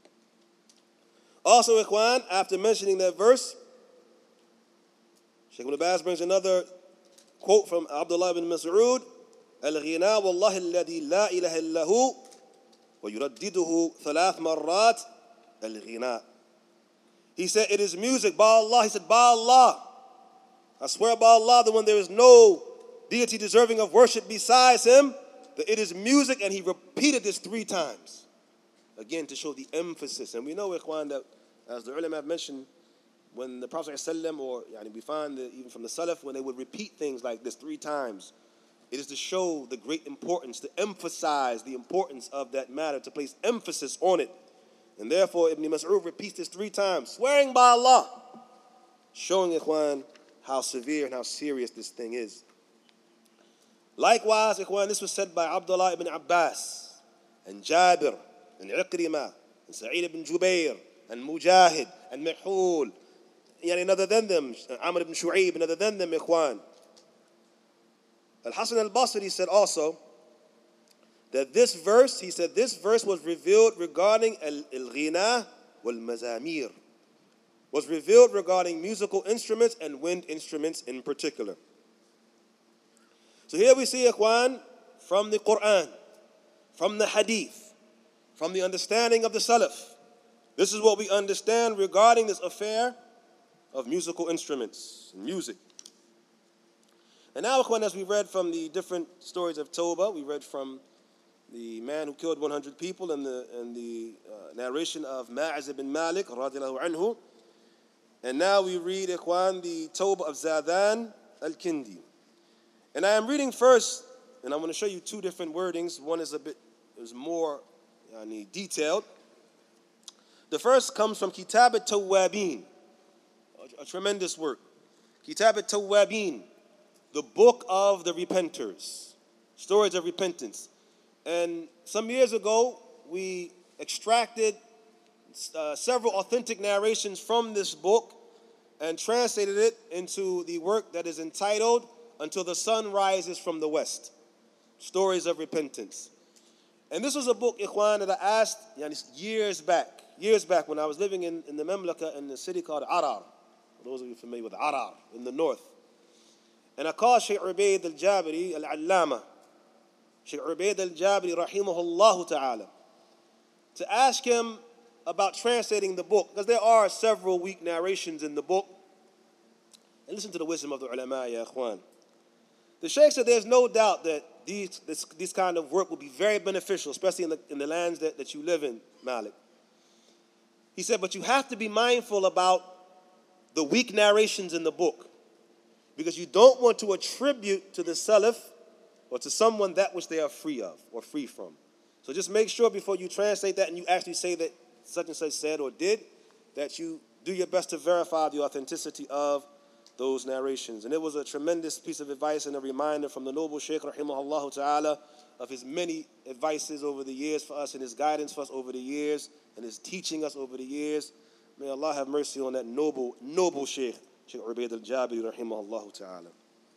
Also, ikhwan, after mentioning that verse, Sheikh Ibn Abbas brings another quote from Abdullah ibn Mas'ud, al-ghina wallahi alladhi la ilaha illahu wa yuraddiduhu thalath marrat al-ghina. He said, it is music by Allah. He said, by Allah, I swear by Allah that when there is no deity deserving of worship besides him, that it is music, and he repeated this 3 times. Again, to show the emphasis. And we know, ikhwan, that as the ulama have mentioned, when the Prophet ﷺ, or we find that even from the Salaf, when they would repeat things like this 3 times, it is to show the great importance, to emphasize the importance of that matter, to place emphasis on it. And therefore, Ibn Mas'ud repeats this 3 times, swearing by Allah, showing, ikhwan, how severe and how serious this thing is. Likewise, ikhwan, this was said by Abdullah ibn Abbas, and Jabir, and Iqrimah, and Sa'id ibn Jubair, and Mujahid, and Mihul, and other than them, Amr ibn Shu'ayb, and other than them, ikhwan. Al-Hasan al-Basri said also that this verse, he said, this verse was revealed regarding al-ghina wal-mazamir, was revealed regarding musical instruments and wind instruments in particular. So here we see, ikhwan, from the Quran, from the Hadith, from the understanding of the Salaf, this is what we understand regarding this affair of musical instruments and music. And now, ikhwan, as we read from the different stories of Tawbah, we read from the man who killed 100 people and the narration of Ma'iz ibn Malik, radiallahu anhu. And now we read, ikhwan, the Tawbah of Zadhan al-Kindi. And I am reading first and I'm going to show you two different wordings. One is more detailed. The first comes from Kitab al-Tawwabin, a tremendous work. Kitab al-Tawwabin, the book of the repenters, stories of repentance. And some years ago, we extracted several authentic narrations from this book and translated it into the work that is entitled Until the Sun Rises from the West, Stories of Repentance. And this was a book, Ikhwan, that I asked years back when I was living in the Mamlaka in the city called Arar. For those of you familiar with Arar, in the north. And I called Sheikh Ubaid al-Jabiri al-Allama, Sheikh Ubaid al-Jabiri rahimahullah ta'ala, to ask him about translating the book, because there are several weak narrations in the book. And listen to the wisdom of the ulama, ya ikhwan. The Sheikh said there's no doubt that this kind of work will be very beneficial, especially in the lands that you live in, Malik. He said, but you have to be mindful about the weak narrations in the book, because you don't want to attribute to the Salaf or to someone that which they are free of or free from. So just make sure before you translate that and you actually say that such and such said or did, that you do your best to verify the authenticity of those narrations. And it was a tremendous piece of advice and a reminder from the noble Shaykh rahimahullah ta'ala of his many advices over the years for us and his guidance for us over the years and his teaching us over the years. May Allah have mercy on that noble Shaykh, Shaykh Ubaid al-Jabiri rahimahullah ta'ala.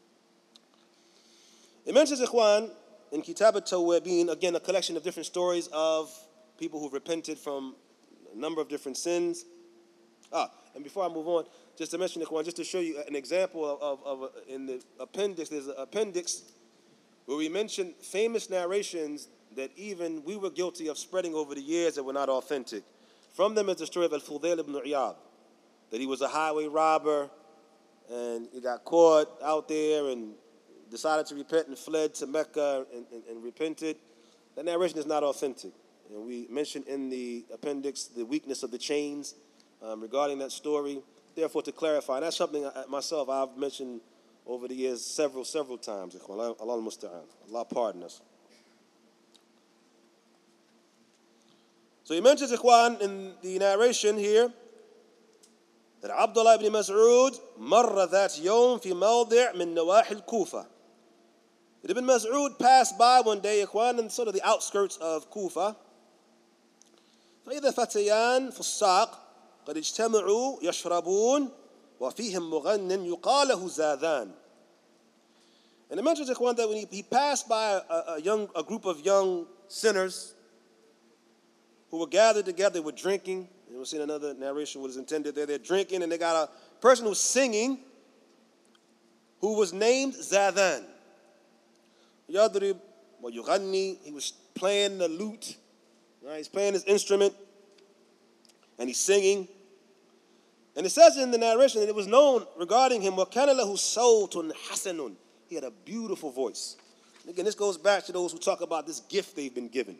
It mentions, Ikhwan, in Kitab al-Tawwabin, again, a collection of different stories of people who repented from a number of different sins. And before I move on, just to mention, Ikhwan, just to show you an example of in the appendix, there's an appendix where we mention famous narrations that even we were guilty of spreading over the years that were not authentic. From them is the story of Al-Fudayl ibn Iyad, that he was a highway robber and he got caught out there and decided to repent and fled to Mecca and repented. That narration is not authentic. And we mentioned in the appendix the weakness of the chains regarding that story. Therefore, to clarify, and that's something myself I've mentioned over the years several times. Allah musta'an. Allah pardon us. So he mentions, Ikhwan, in the narration here, that Abdullah ibn Mas'ud marra that yawm fi mawdi' min nawahi al-Kufa. Ibn Mas'ud passed by one day, Ikhwan, in sort of the outskirts of Kufa. فإذا فتيان في الساق قد اجتمعوا يشربون وفيهم مغن يقال له زاذان. And it mentions, Ikhwan, that when he passed by a group of young sinners who were gathered together, they were drinking. And we'll see in another narration what is intended there. They're drinking, and they got a person who's singing who was named Zadhan. Yadrib wa yughanni, he was playing the lute. Right? He's playing his instrument, and he's singing. And it says in the narration that it was known regarding him, وَكَانَ لَهُ صَوْتٌ حَسَنٌ. He had a beautiful voice. And again, this goes back to those who talk about this gift they've been given.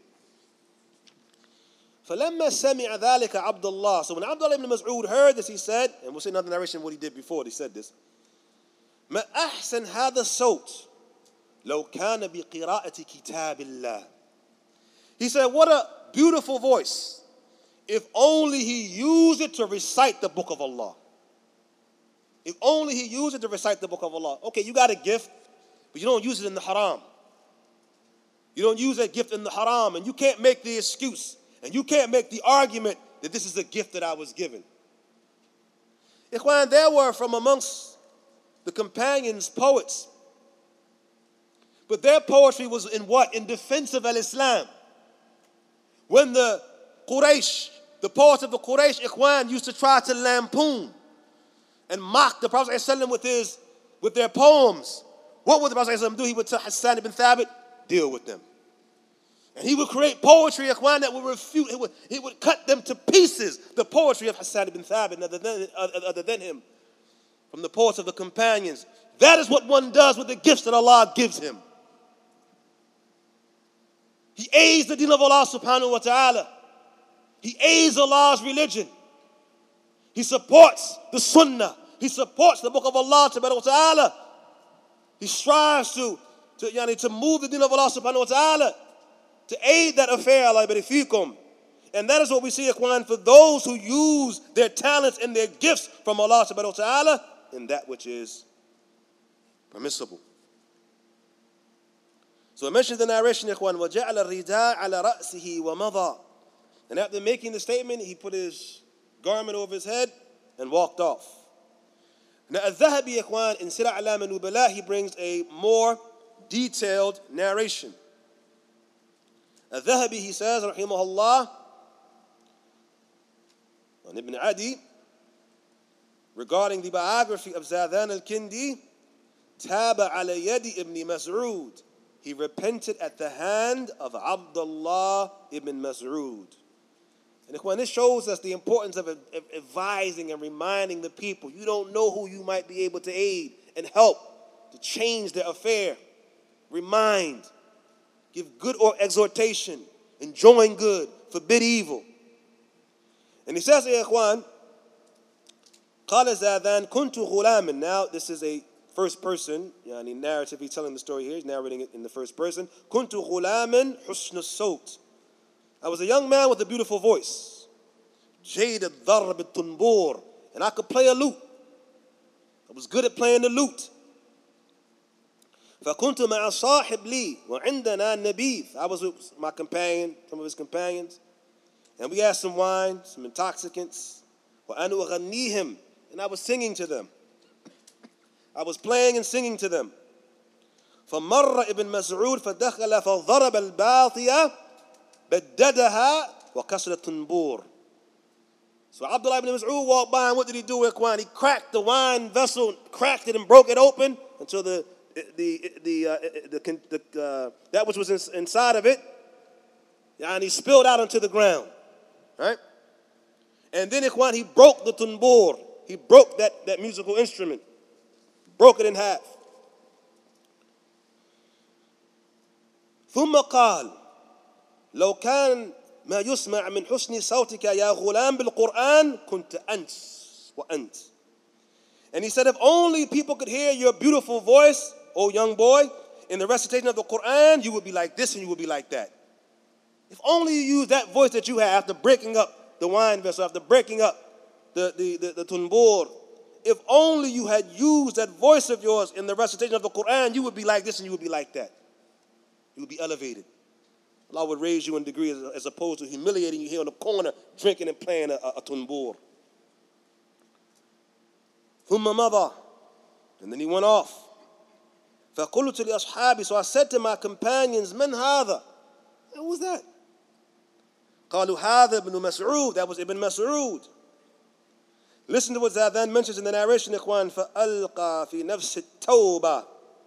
فَلَمَّا سَمِعَ ذَلِكَ عَبْدُ اللَّهِ. So when Abdullah ibn Mas'ud heard this, he said, and we'll see another narration what he did before he said this, مَا أَحْسَنْ هَذَا الصَّوْتِ لَوْ كَانَ بِقِرَاءَةِ كِتَابِ اللَّهِ. He said, what a beautiful voice, if only he used it to recite the book of Allah. If only he used it to recite the book of Allah. Okay, you got a gift, but you don't use it in the haram. You don't use that gift in the haram, and you can't make the excuse, and you can't make the argument that this is a gift that I was given. Ikhwan, there were from amongst the companions poets, but their poetry was in what? In defense of al-Islam. When the Quraysh, the poets of the Quraysh, Ikhwan, used to try to lampoon and mock the Prophet ﷺ with their poems, what would the Prophet ﷺ do? He would tell Hassan ibn Thabit, deal with them. And he would create poetry, Ikhwan, that would refute, he would cut them to pieces, the poetry of Hassan ibn Thabit, other than him, from the poets of the companions. That is what one does with the gifts that Allah gives him. He aids the deen of Allah subhanahu wa ta'ala. He aids Allah's religion. He supports the sunnah. He supports the book of Allah subhanahu wa ta'ala. He strives to to move the deen of Allah subhanahu wa ta'ala, to aid that affair, Allah barik fikum. And that is what we see, ikhwan, for those who use their talents and their gifts from Allah subhanahu wa ta'ala in that which is permissible. So it mentions the narration, ikhwan, وَجَعَلَ الرِّدَاءَ عَلَى رَأْسِهِ وَمَضَى. And after making the statement, he put his garment over his head and walked off. Now, al-Dhahabi, ikhwan, in Sirah A'lam al-Nubala, he brings a more detailed narration. Al-Dhahabi, he says, rahimahullah, on Ibn Adi, regarding the biography of Zadhan al-Kindi, Taba ala yadi ibn Mas'ud. He repented at the hand of Abdullah ibn Mas'ud. And ikhwan, this shows us the importance of advising and reminding the people. You don't know who you might be able to aid and help to change their affair. Remind, give good or exhortation, enjoin good, forbid evil. And he says, ikhwan, قال زادان كنت غلاما. Now this is a first person narrative. He's telling the story here. He's narrating it in the first person. كنت غلاما حسن الصوت. I was a young man with a beautiful voice. جيد الضرب الطنبور. And I could play a lute. I was good at playing the lute. فكنت مع صاحب لي وعندنا نبيذ. I was with my companion, some of his companions. And we had some wine, some intoxicants. وأنا أغنيهم. And I was singing to them. I was playing and singing to them. فمر ابن مسعود فدخل فضرب الباطية بددها وكسر الطنبور. So Abdullah ibn Mas'ud walked by, and what did he do, ikhwan? He cracked the wine vessel, cracked it and broke it open until that which was inside of it, and he spilled out onto the ground. Right? And then, ikhwan, he broke the tunbur. He broke that musical instrument. Broke it in half. ثم قال لو كان ما يسمع من حسن صوتك يا غلام بالقرآن كنت أنت وأنت. And he said, if only people could hear your beautiful voice, oh young boy, in the recitation of the Quran, you would be like this and you would be like that. If only you use that voice that you have after breaking up the wine vessel, after breaking up the tunbur, if only you had used that voice of yours in the recitation of the Quran, you would be like this and you would be like that. You would be elevated. Allah would raise you in degree as opposed to humiliating you here in the corner, drinking and playing a tunbur. ثم مضى. And then he went off. فقلت لأصحابي. So I said to my companions, من هذا? Who was that? قالوا هذا ابن مسعود. That was Ibn Mas'ud. Listen to what Zadhan mentions in the narration, ikhwan. فألقى في نفس التوبة.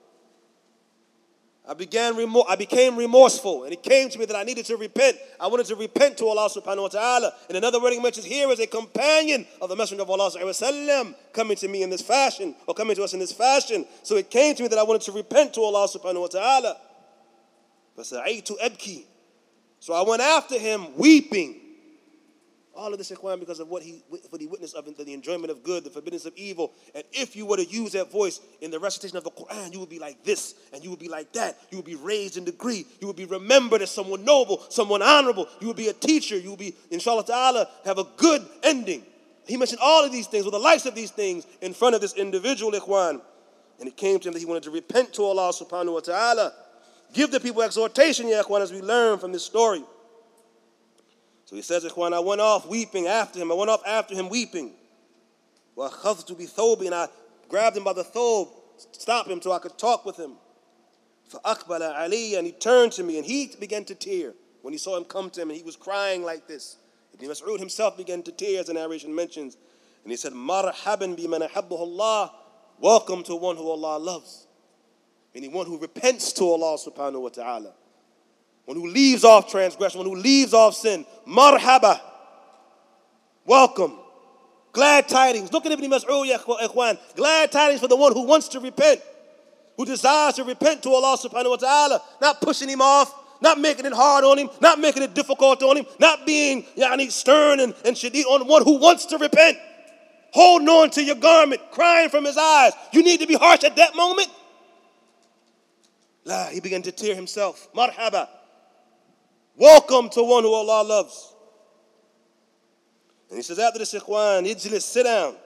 I became remorseful, and it came to me that I needed to repent. I wanted to repent to Allah subhanahu wa ta'ala. And another wording mentions here is a companion of the Messenger of Allah sallallahu alaihi wasallam coming to me in this fashion, or coming to us in this fashion. So it came to me that I wanted to repent to Allah subhanahu wa ta'ala. فَسَعَيْتُ أَبْكِي. So I went after him weeping. All of this, ikhwan, because of what he witnessed of the enjoyment of good, the forbiddance of evil. And if you were to use that voice in the recitation of the Quran, you would be like this, and you would be like that. You would be raised in degree. You would be remembered as someone noble, someone honorable. You would be a teacher. You would be, inshallah ta'ala, have a good ending. He mentioned all of these things, or the likes of these things, in front of this individual, ikhwan. And it came to him that he wanted to repent to Allah subhanahu wa ta'ala. Give the people exhortation, ya ikhwan, as we learn from this story. So he says, ikhwan, I went off weeping after him. I went off after him weeping. وَأَخَذْتُ بِثَوْبِ. And I grabbed him by the thobe, stopped him so I could talk with him. فَأَقْبَلَ عَلِيًّا. And he turned to me, and he began to tear when he saw him come to him, and he was crying like this. Ibn Mas'ud himself began to tear, as the narration mentions. And he said, مَرْحَبًا بِمَنْ أَحَبَّهُ اللَّهُ. Welcome to one who Allah loves. Meaning one who repents to Allah subhanahu wa ta'ala. One who leaves off transgression, one who leaves off sin. Marhaba. Welcome. Glad tidings. Look at Ibn Mas'ud, ya ikhwan. Glad tidings for the one who wants to repent, who desires to repent to Allah subhanahu wa ta'ala, not pushing him off, not making it hard on him, not making it difficult on him, not being stern and shadid on one who wants to repent. Holding on to your garment, crying from his eyes. You need to be harsh at that moment? La, he began to tear himself. Marhaba. Welcome to one who Allah loves. And he says after this, ikhwan, ijlis, sit down.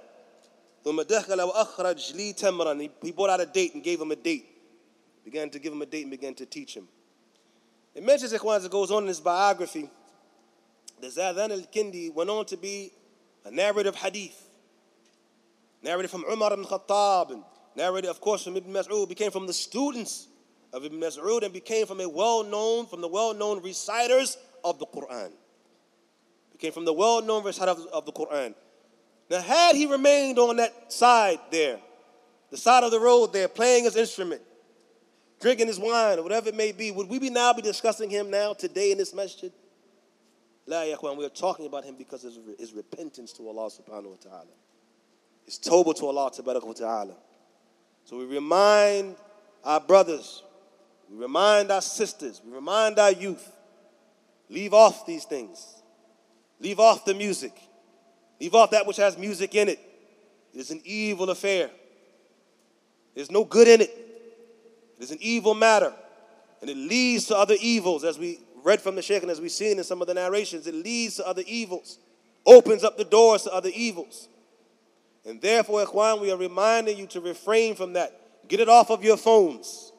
He brought out a date and gave him a date. Began to give him a date and began to teach him. It mentions, ikhwan, as it goes on in his biography, that Zadhan al-Kindi went on to be a narrator of hadith. Narrated from Umar ibn Khattab, and narrated, of course, from Ibn Mas'ud, became from the students of Ibn Mas'ud, and became from the well-known reciters of the Quran. Became from the well-known reciters of the Quran. Now, had he remained on that side there, the side of the road there, playing his instrument, drinking his wine, or whatever it may be, would we now be discussing him now, today in this masjid? La yakhwan, we are talking about him because of his repentance to Allah subhanahu wa ta'ala. His tawbah to Allah tabarak wa ta'ala. So we remind our brothers, we remind our sisters, we remind our youth, leave off these things. Leave off the music. Leave off that which has music in it. It is an evil affair. There's no good in it. It is an evil matter. And it leads to other evils, as we read from the Shaykh and as we've seen in some of the narrations. It leads to other evils. Opens up the doors to other evils. And therefore, ikhwan, we are reminding you to refrain from that. Get it off of your phones.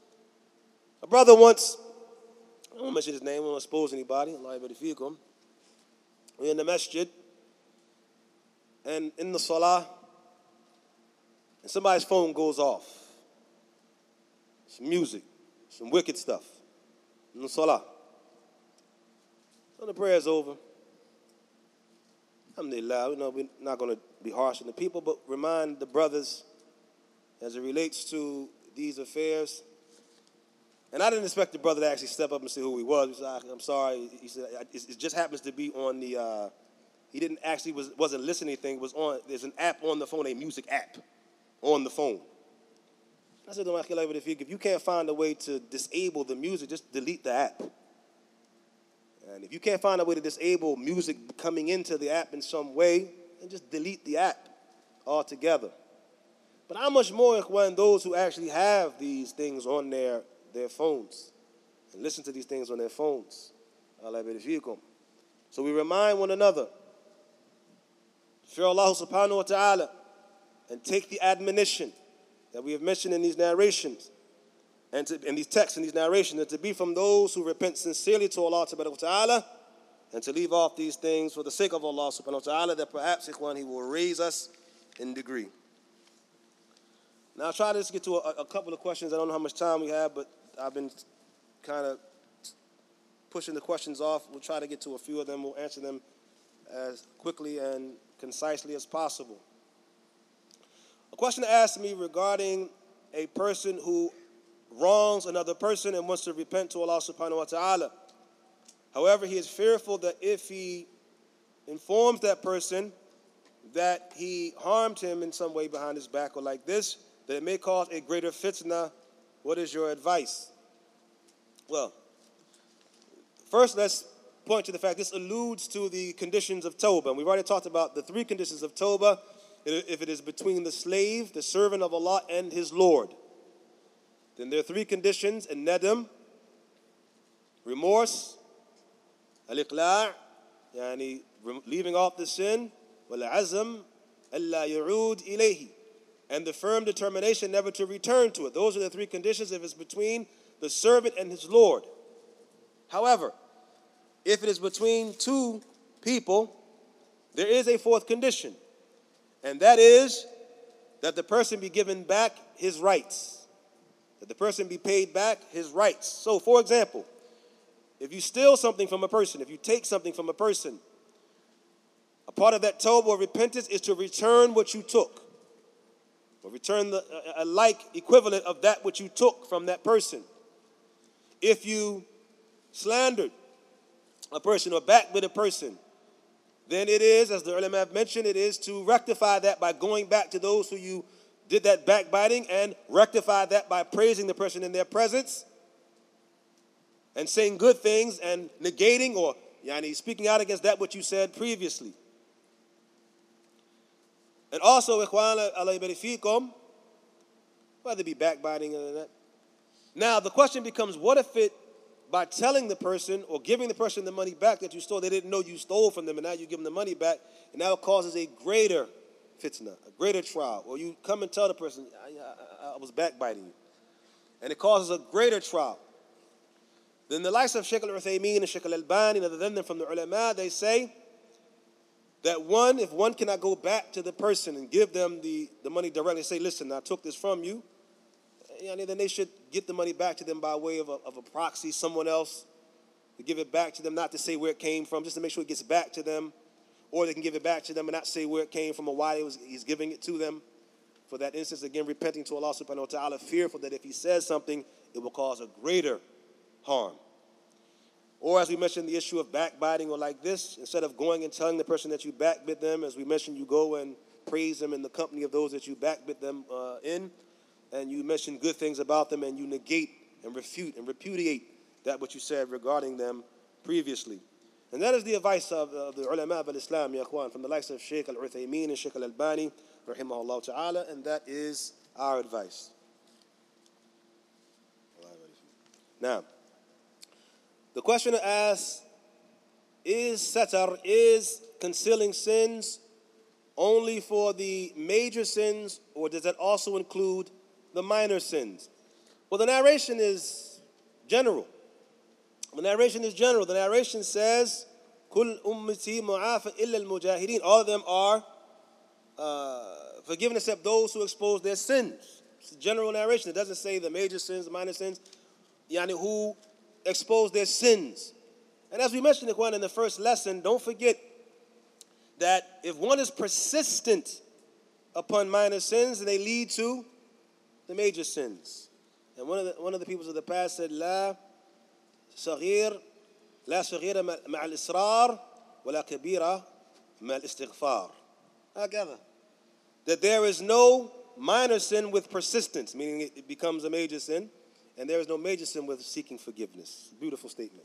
A brother once, I won't mention his name, I won't expose anybody. Allah yabadi fikum. We're in the masjid, and in the salah, and somebody's phone goes off. Some music, some wicked stuff in the salah. So the prayer's over. Alhamdulillah, we're not going to be harsh on the people, but remind the brothers as it relates to these affairs. And I didn't expect the brother to actually step up and say who he was. He said, I'm sorry. He said, it just happens to be on the, he didn't actually, wasn't listening to anything. It was on, there's an app on the phone, a music app on the phone. I said, if you can't find a way to disable the music, just delete the app. And if you can't find a way to disable music coming into the app in some way, then just delete the app altogether. But how much more when those who actually have these things on their phones and listen to these things on their phones. So we remind one another, fear Allah subhanahu wa ta'ala, and take the admonition that we have mentioned in these narrations, and in these texts and these narrations, and to be from those who repent sincerely to Allah subhanahu wa ta'ala, and to leave off these things for the sake of Allah subhanahu wa ta'ala, that perhaps, ikhwan, He will raise us in degree. Now, I'll try to just get to a couple of questions. I don't know how much time we have, but I've been kind of pushing the questions off. We'll try to get to a few of them. We'll answer them as quickly and concisely as possible. A question asked me regarding a person who wrongs another person and wants to repent to Allah subhanahu wa ta'ala. However, he is fearful that if he informs that person that he harmed him in some way behind his back or like this, that it may cause a greater fitna. What is your advice? Well, first let's point to the fact this alludes to the conditions of tawbah. And we've already talked about the three conditions of tawbah. If it is between the slave, the servant of Allah, and his Lord, then there are three conditions: an-nadam, remorse, al-iqla', yani leaving off the sin, wal-azm, alla yu'ud ilayhi, and the firm determination never to return to it. Those are the three conditions if it's between the servant and his Lord. However, if it is between two people, there is a fourth condition, and that is that the person be given back his rights, that the person be paid back his rights. So, for example, if you steal something from a person, if you take something from a person, a part of that tawbah or repentance is to return what you took, or return a like equivalent of that which you took from that person. If you slandered a person or backbit a person, then it is, as the ulama have mentioned, it is to rectify that by going back to those who you did that backbiting and rectify that by praising the person in their presence and saying good things and negating or speaking out against that which you said previously. And also, ikhwan, Allah yabari fikum, whether it be backbiting or that, Now, the question becomes, what if it, by telling the person or giving the person the money back that you stole, they didn't know you stole from them, and now you give them the money back, and now it causes a greater fitna, a greater trial. Or you come and tell the person, I was backbiting you, and it causes a greater trial. Then the likes of Shaykh al-Uthaymeen and Shaykh al-Albani and other than them from the ulama, they say that if one cannot go back to the person and give them the money directly, say, listen, I took this from you, then they should get the money back to them by way of a proxy, someone else, to give it back to them, not to say where it came from, just to make sure it gets back to them. Or they can give it back to them and not say where it came from or why he's giving it to them. For that instance, again, repenting to Allah subhanahu wa ta'ala, fearful that if he says something, it will cause a greater harm. Or as we mentioned, the issue of backbiting or like this, instead of going and telling the person that you backbit them, as we mentioned, you go and praise them in the company of those that you backbit them in, and you mention good things about them, and you negate and refute and repudiate that which you said regarding them previously. And that is the advice of the ulama of Islam, ya ikhwan, from the likes of Shaykh al-Uthaymeen and Shaykh al-Albani, rahimahullah ta'ala, and that is our advice. Now, the questioner asks, is satar, is concealing sins only for the major sins, or does that also include the minor sins? Well, the narration is general. The narration says, Kul ummati mu'afa illa al-mujahideen. All of them are forgiven except those who expose their sins. It's a general narration. It doesn't say the major sins, the minor sins. Who expose their sins. And as we mentioned, Ikhwan, in the first lesson, don't forget that if one is persistent upon minor sins, they lead to the major sins. And one of the peoples of the past said, لا صغيرة مع الإصرار ولا كبيرة مع الاستغفار. Together. That there is no minor sin with persistence, meaning it becomes a major sin, and there is no major sin with seeking forgiveness. Beautiful statement.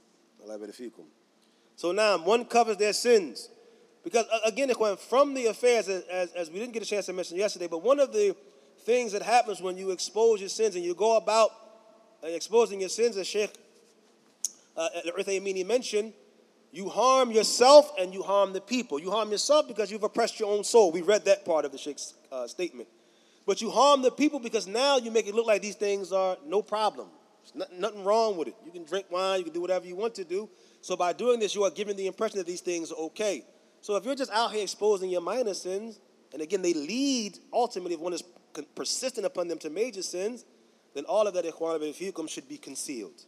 So now, one covers their sins. Because, again, from the affairs, as we didn't get a chance to mention yesterday, but one of the things that happens when you expose your sins and you go about exposing your sins, as Shaykh al-Uthaymeen mentioned, you harm yourself and you harm the people. You harm yourself because you've oppressed your own soul. We read that part of the Shaykh's statement. But you harm the people because now you make it look like these things are no problem. There's nothing wrong with it. You can drink wine, you can do whatever you want to do. So by doing this, you are giving the impression that these things are okay. So if you're just out here exposing your minor sins, and again, they lead, ultimately, if one is persistent upon them to major sins, then all of that, ikhwan fikum, should be concealed.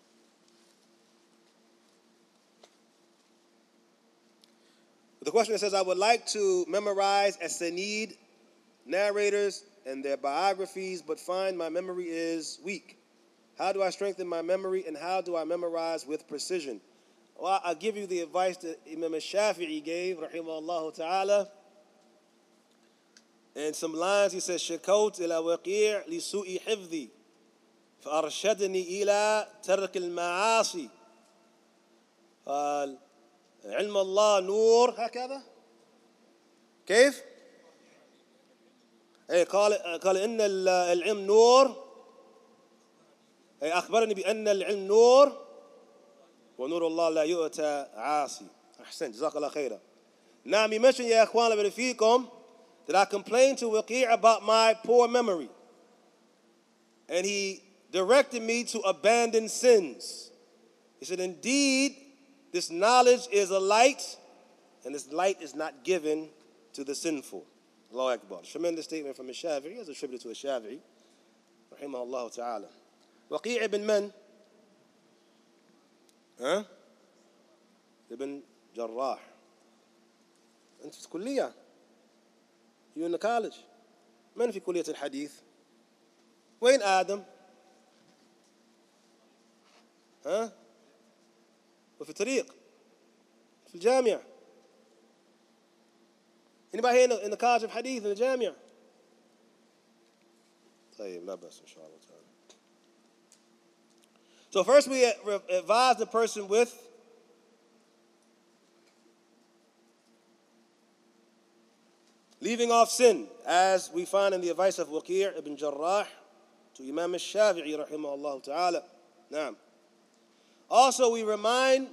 The question says, I would like to memorize as-sanid, narrators, and their biographies, but find my memory is weak. How do I strengthen my memory, and how do I memorize with precision? Well, I'll give you the advice that Imam al-Shafi'i gave, rahimahullah ta'ala. In some lines, he says, شكوت إلى وقيع لسوء حفظي فأرشدني إلى ترك المعاصي. قال علم الله نور هكذا كيف؟ قال إن العلم نور. أخبرني بأن العلم نور ونور الله لا يؤتى عاصي. أحسن جزاك الله خيرا. نعم, he mentioned, يا إخوان بارك فيكم, that I complained to Waqi' about my poor memory. And he directed me to abandon sins. He said, indeed, this knowledge is a light, and this light is not given to the sinful. Allahu Akbar. Tremendous statement from al-Shafi'i, as attributed to al-Shafi'i, rahimahullah ta'ala. Waqi' ibn man? Ibn Jarrah. أنت في الكلية. You in the college. من في كلية الحديث؟ وين آدم؟ وفي طريق في الجامعة. Anybody here in the college of hadith in the جامعة؟ طيب لا بأس إن شاء الله تعالى. So first we advise the person with leaving off sin, as we find in the advice of Waqi' ibn Jarrah, to Imam al-Shafi'i rahimahullah ta'ala. Now, also we remind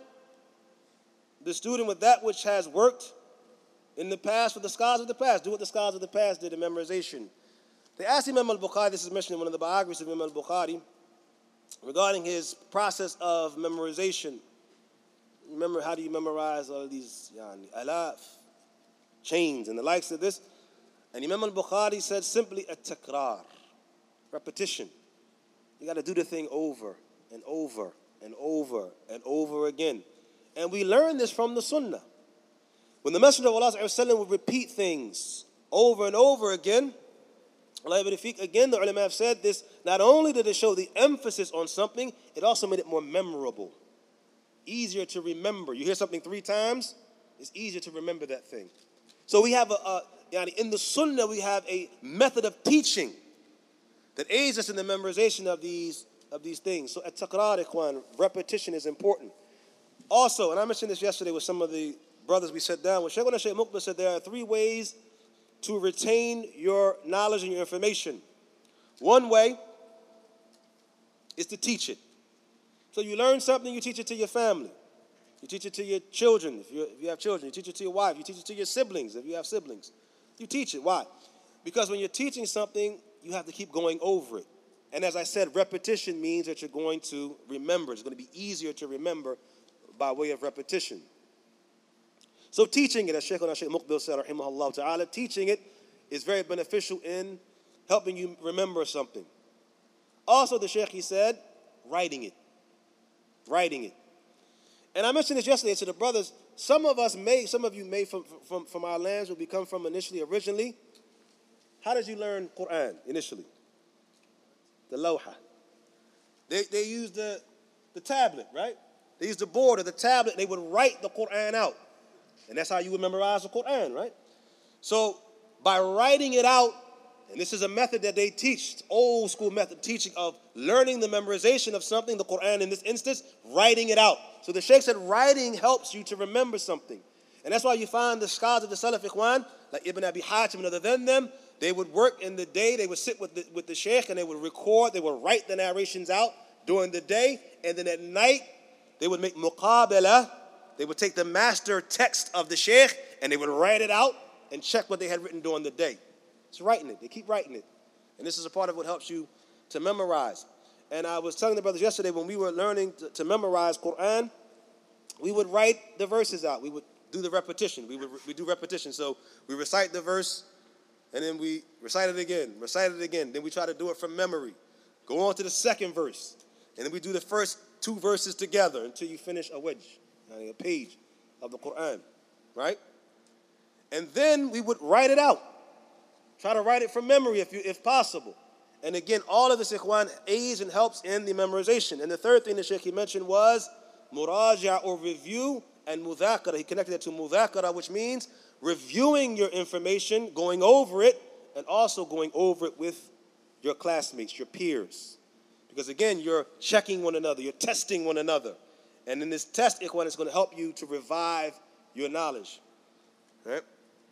the student with that which has worked in the past for the scholars of the past. Do what the scholars of the past did in memorization. They asked Imam al-Bukhari, this is mentioned in one of the biographies of Imam al-Bukhari, regarding his process of memorization. Remember, how do you memorize all of these alaf, chains, and the likes of this? And Imam al-Bukhari said simply at-takrar, repetition. You got to do the thing over and over and over and over again. And we learn this from the Sunnah. When the Messenger of Allah would repeat things over and over again, again, the ulama have said this, not only did it show the emphasis on something, it also made it more memorable, easier to remember. You hear something 3 times, it's easier to remember that thing. So we have in the Sunnah, we have a method of teaching that aids us in the memorization of these things. So at-takrar, ikhwan, repetition is important. Also, and I mentioned this yesterday with some of the brothers we sat down with, Shaykh Muqbil said there are 3 ways to retain your knowledge and your information. One way is to teach it. So you learn something, you teach it to your family. You teach it to your children, if you have children. You teach it to your wife. You teach it to your siblings, if you have siblings. You teach it. Why? Because when you're teaching something, you have to keep going over it. And as I said, repetition means that you're going to remember. It's going to be easier to remember by way of repetition. So teaching it, as Shaykh Muqbil said, rahimahullah ta'ala, teaching it is very beneficial in helping you remember something. Also, the Shaykh, he said, writing it. Writing it. And I mentioned this yesterday to the brothers. Some of you may from our lands where we come from originally. How did you learn Quran initially? The lawha. They used the tablet, right? They used the board or the tablet. They would write the Quran out. And that's how you would memorize the Quran, right? So by writing it out, and this is a method that they teach, old school method teaching of learning the memorization of something, the Quran in this instance, writing it out. So the Shaykh said writing helps you to remember something. And that's why you find the scholars of the Salaf Ikhwan, like Ibn Abi Hatim and other than them, they would work in the day, they would sit with the Shaykh and they would record, they would write the narrations out during the day, and then at night they would make muqabala. They would take the master text of the Shaykh and they would write it out and check what they had written during the day. It's writing it. They keep writing it. And this is a part of what helps you to memorize. And I was telling the brothers yesterday when we were learning to memorize Quran, we would write the verses out. We would do the repetition. We do repetition. So we recite the verse and then we recite it again. Then we try to do it from memory. Go on to the second verse. And then we do the first 2 verses together until you finish a wedge, a page of the Quran, right? And then we would write it out. Try to write it from memory if possible. And again, all of this, ikhwan, aids and helps in the memorization. And the third thing the Shaykh he mentioned was muraja, or review, and mudhakara. He connected it to mudhakara, which means reviewing your information, going over it, and also going over it with your classmates, your peers. Because again, you're checking one another, you're testing one another. And in this test, ikhwan, it's going to help you to revive your knowledge. All right?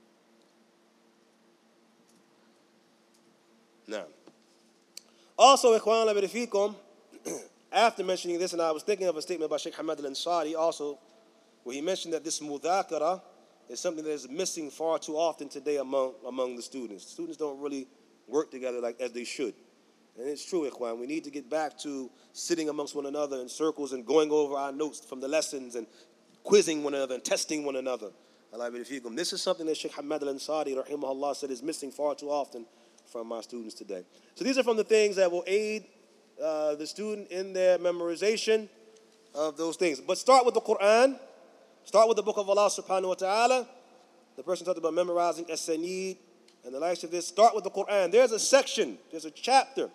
Now, also, ikhwan, fikum, after mentioning this, and I was thinking of a statement by Sheikh Hamad al-Ansari also, where he mentioned that this mudhakara is something that is missing far too often today among the students. Students don't really work together as they should. And it's true, ikhwan. We need to get back to sitting amongst one another in circles and going over our notes from the lessons and quizzing one another and testing one another. This is something that Sheikh Hamad al-Ansari, rahimahullah, said is missing far too often from our students today. So these are from the things that will aid the student in their memorization of those things. But start with the Quran. Start with the book of Allah subhanahu wa ta'ala. The person talked about memorizing as-sanid and the likes of this. Start with the Quran. There's a section, there's a chapter.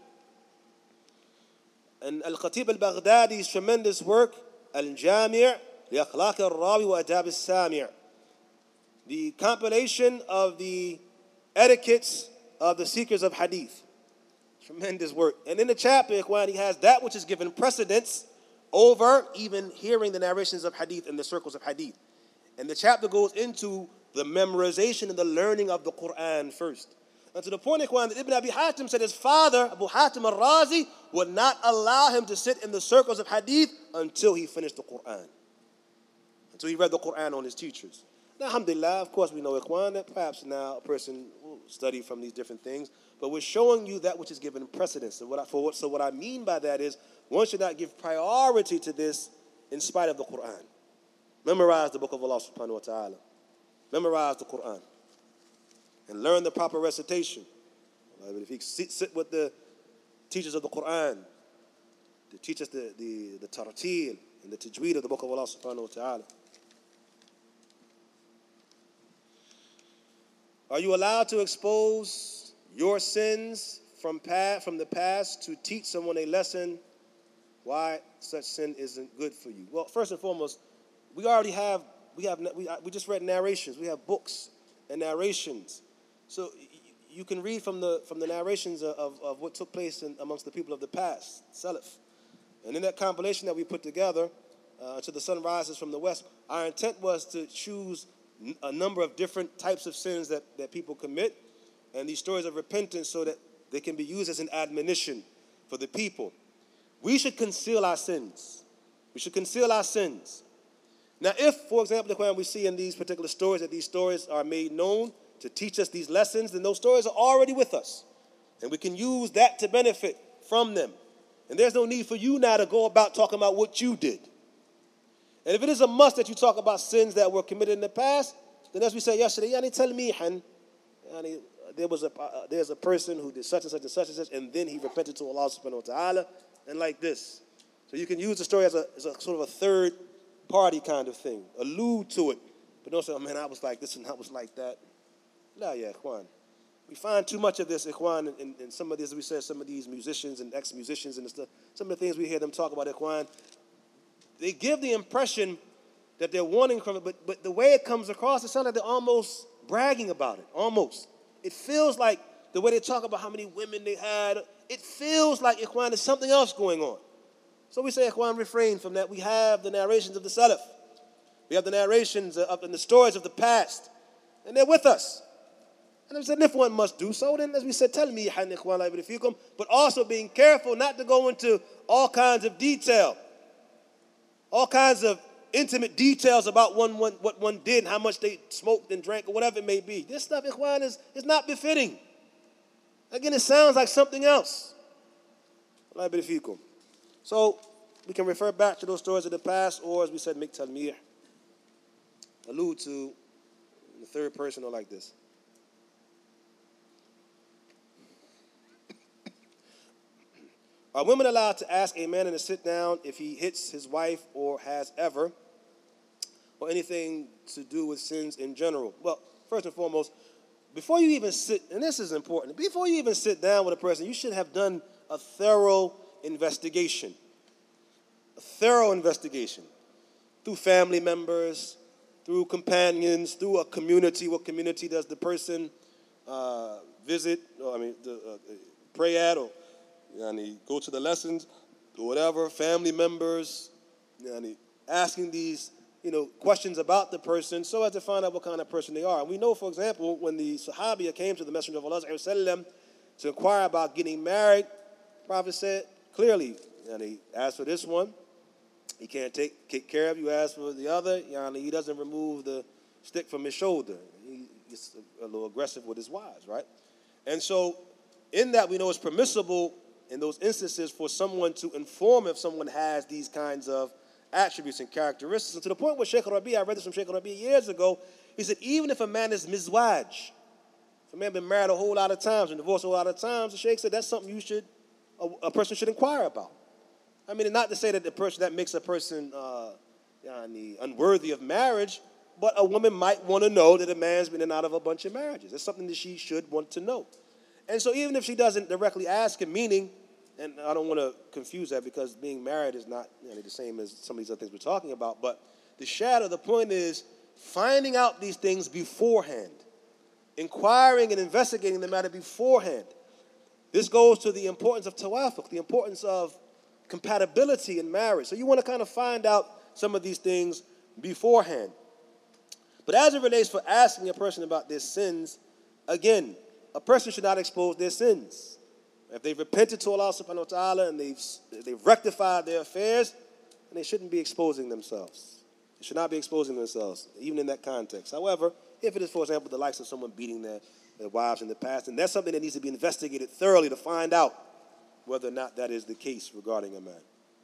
And Al-Khatib al-Baghdadi's tremendous work, Al-Jami' li Akhlaq al-Rawi wa Adab al-Sami'. The compilation of the etiquettes of the seekers of hadith. Tremendous work. And in the chapter, ikhwan, he has that which is given precedence over even hearing the narrations of hadith in the circles of hadith. And the chapter goes into the memorization and the learning of the Quran first. And to the point, Ikhwan, that Ibn Abi Hatim said his father, Abu Hatim al-Razi, would not allow him to sit in the circles of hadith until he finished the Quran. Until he read the Quran on his teachers. Now, alhamdulillah, of course we know, Ikhwan, that perhaps now a person will study from these different things, but we're showing you that which is given precedence. So what I mean by that is, one should not give priority to this in spite of the Quran. Memorize the book of Allah subhanahu wa ta'ala. Memorize the Quran. And learn the proper recitation. If you sit with the teachers of the Quran, to teach us the tartil and the tajweed of the book of Allah subhanahu wa ta'ala. Are you allowed to expose your sins from the past to teach someone a lesson why such sin isn't good for you? Well, first and foremost, we just read narrations. We have books and narrations. So you can read from the narrations of what took place amongst the people of the past, Salaf. And in that compilation that we put together, until the sun rises from the west, our intent was to choose a number of different types of sins that people commit, and these stories of repentance so that they can be used as an admonition for the people. We should conceal our sins. We should conceal our sins. Now, if, for example, when we see in these particular stories that these stories are made known to teach us these lessons, then those stories are already with us. And we can use that to benefit from them. And there's no need for you now to go about talking about what you did. And if it is a must that you talk about sins that were committed in the past, then as we said yesterday, there's a person who did such and such and such and such, and then he repented to Allah subhanahu wa ta'ala, and like this. So you can use the story as a sort of a third party kind of thing. Allude to it. But don't say, oh man, I was like this and I was like that. No, yeah, Ikhwan. We find too much of this, Ikhwan, in some of these, we said, some of these musicians and ex-musicians and stuff, some of the things we hear them talk about, Ikhwan, they give the impression that they're wanting from it, but the way it comes across, it sounds like they're almost bragging about it, almost. It feels like the way they talk about how many women they had, it feels like, Ikhwan, there's something else going on. So we say, Ikhwan, refrain from that. We have the narrations of the Salaf. We have the narrations and the stories of the past, and they're with us. And we said, if one must do so, then as we said, tell me, but also being careful not to go into all kinds of detail, all kinds of intimate details about what one did, how much they smoked and drank, or whatever it may be. This stuff, Ikhwan, is not befitting. Again, it sounds like something else. So we can refer back to those stories of the past, or as we said, make talmih, allude to the third person, or like this. Are women allowed to ask a man in a sit-down if he hits his wife or has ever, or anything to do with sins in general? Well, first and foremost, before you even sit, and this is important, before you even sit down with a person, you should have done a thorough investigation. A thorough investigation through family members, through companions, through a community. What community does the person visit, pray at, or go to the lessons, or whatever, family members, asking these, questions about the person so as to find out what kind of person they are. And we know, for example, when the Sahabiya came to the Messenger of Allah to inquire about getting married, the Prophet said clearly, he asked for this one, he can't take care of you. Ask for the other, he doesn't remove the stick from his shoulder. He's a little aggressive with his wives, right? And so in that, we know it's permissible in those instances for someone to inform if someone has these kinds of attributes and characteristics. And to the point where Sheikh Rabi, I read this from Sheikh Rabi years ago, he said, even if a man is mizwaj, if a man been married a whole lot of times and divorced a whole lot of times, the Sheikh said that's something a person should inquire about. I mean, not to say that that makes a person unworthy of marriage, but a woman might want to know that a man's been in and out of a bunch of marriages. It's something that she should want to know. And so even if she doesn't directly ask him, meaning, and I don't want to confuse that because being married is not the same as some of these other things we're talking about, but the point is finding out these things beforehand, inquiring and investigating the matter beforehand. This goes to the importance of tawafuq, the importance of compatibility in marriage. So you want to kind of find out some of these things beforehand. But as it relates for asking a person about their sins, again, a person should not expose their sins. If they've repented to Allah subhanahu wa ta'ala and they've rectified their affairs, then they shouldn't be exposing themselves. They should not be exposing themselves, even in that context. However, if it is, for example, the likes of someone beating their wives in the past, and that's something that needs to be investigated thoroughly to find out whether or not that is the case regarding a man.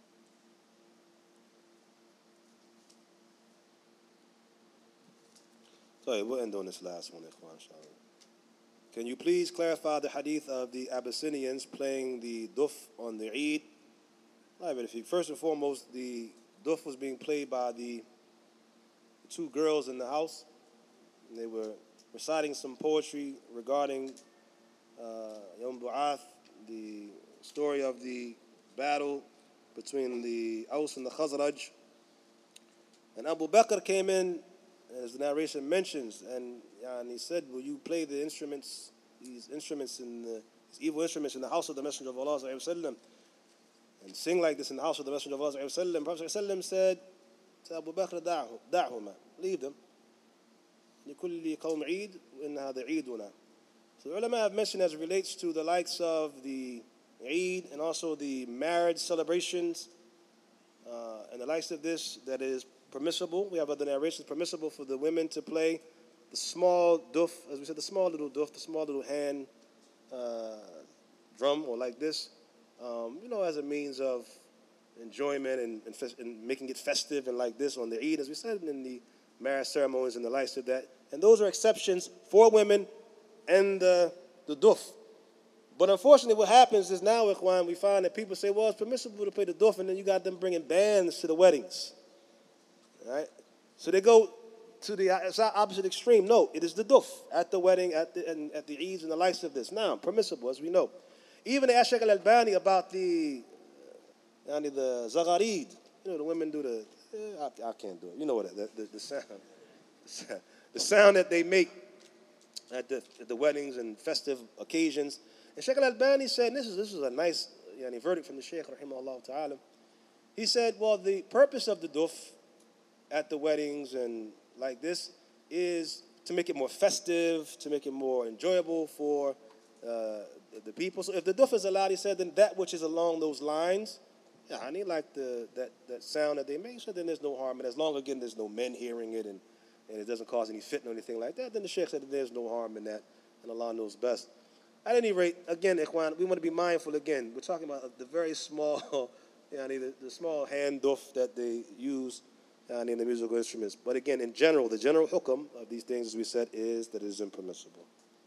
So we'll end on this last one, Ikhwan, inshallah. Can you please clarify the hadith of the Abyssinians playing the duf on the Eid? First and foremost, the duf was being played by the two girls in the house. And they were reciting some poetry regarding Yawm Bu'ath, the story of the battle between the Aus and the Khazraj. And Abu Bakr came in, as the narration mentions, and he said, will you play the instruments, these evil instruments in the house of the Messenger of Allah sallallahu and sing like this in the house of the Messenger of Allah sallallahu. Prophet sallallahu said to Abu Bakr, da'huma, leave them. لِكُلِّ قَوْمِ عِيدٍ وَإِنَّ هَذَا عِيدُنَا. So the ulama have mentioned as it relates to the likes of the Eid and also the marriage celebrations and the likes of this, that is permissible. We have other narrations, permissible for the women to play the small duf, as we said, the small little duf, the small little hand drum, or like this, as a means of enjoyment and making it festive and like this on the Eid, as we said, in the marriage ceremonies and the likes of that. And those are exceptions for women and the duf. But unfortunately, what happens is now, Ikhwan, we find that people say, well, it's permissible to play the duf, and then you got them bringing bands to the weddings. Right? So they go to the opposite extreme. No, it is the duf at the wedding, at the Eids and the likes of this. Now, permissible, as we know. Even the Sheikh Al-Albani about the Zagharid. The women do the, I can't do it. You know what, the sound. The sound that they make at the weddings and festive occasions. And Sheikh Al-Albani said, this is a nice verdict from the Sheikh, rahimahullah ta'ala. He said, well, the purpose of the duf at the weddings and like this is to make it more festive, to make it more enjoyable for the people. So if the duf is allowed, he said, then that which is along those lines, like that sound that they make, so then there's no harm. And as long, again, there's no men hearing it and it doesn't cause any fitna or anything like that, then the Sheikh said that there's no harm in that, and Allah knows best. At any rate, again, Ikhwan, we want to be mindful again. We're talking about the very small, the small hand duf that they use in the musical instruments. But again, in general, the general hukam of these things, as we said, is that it is impermissible.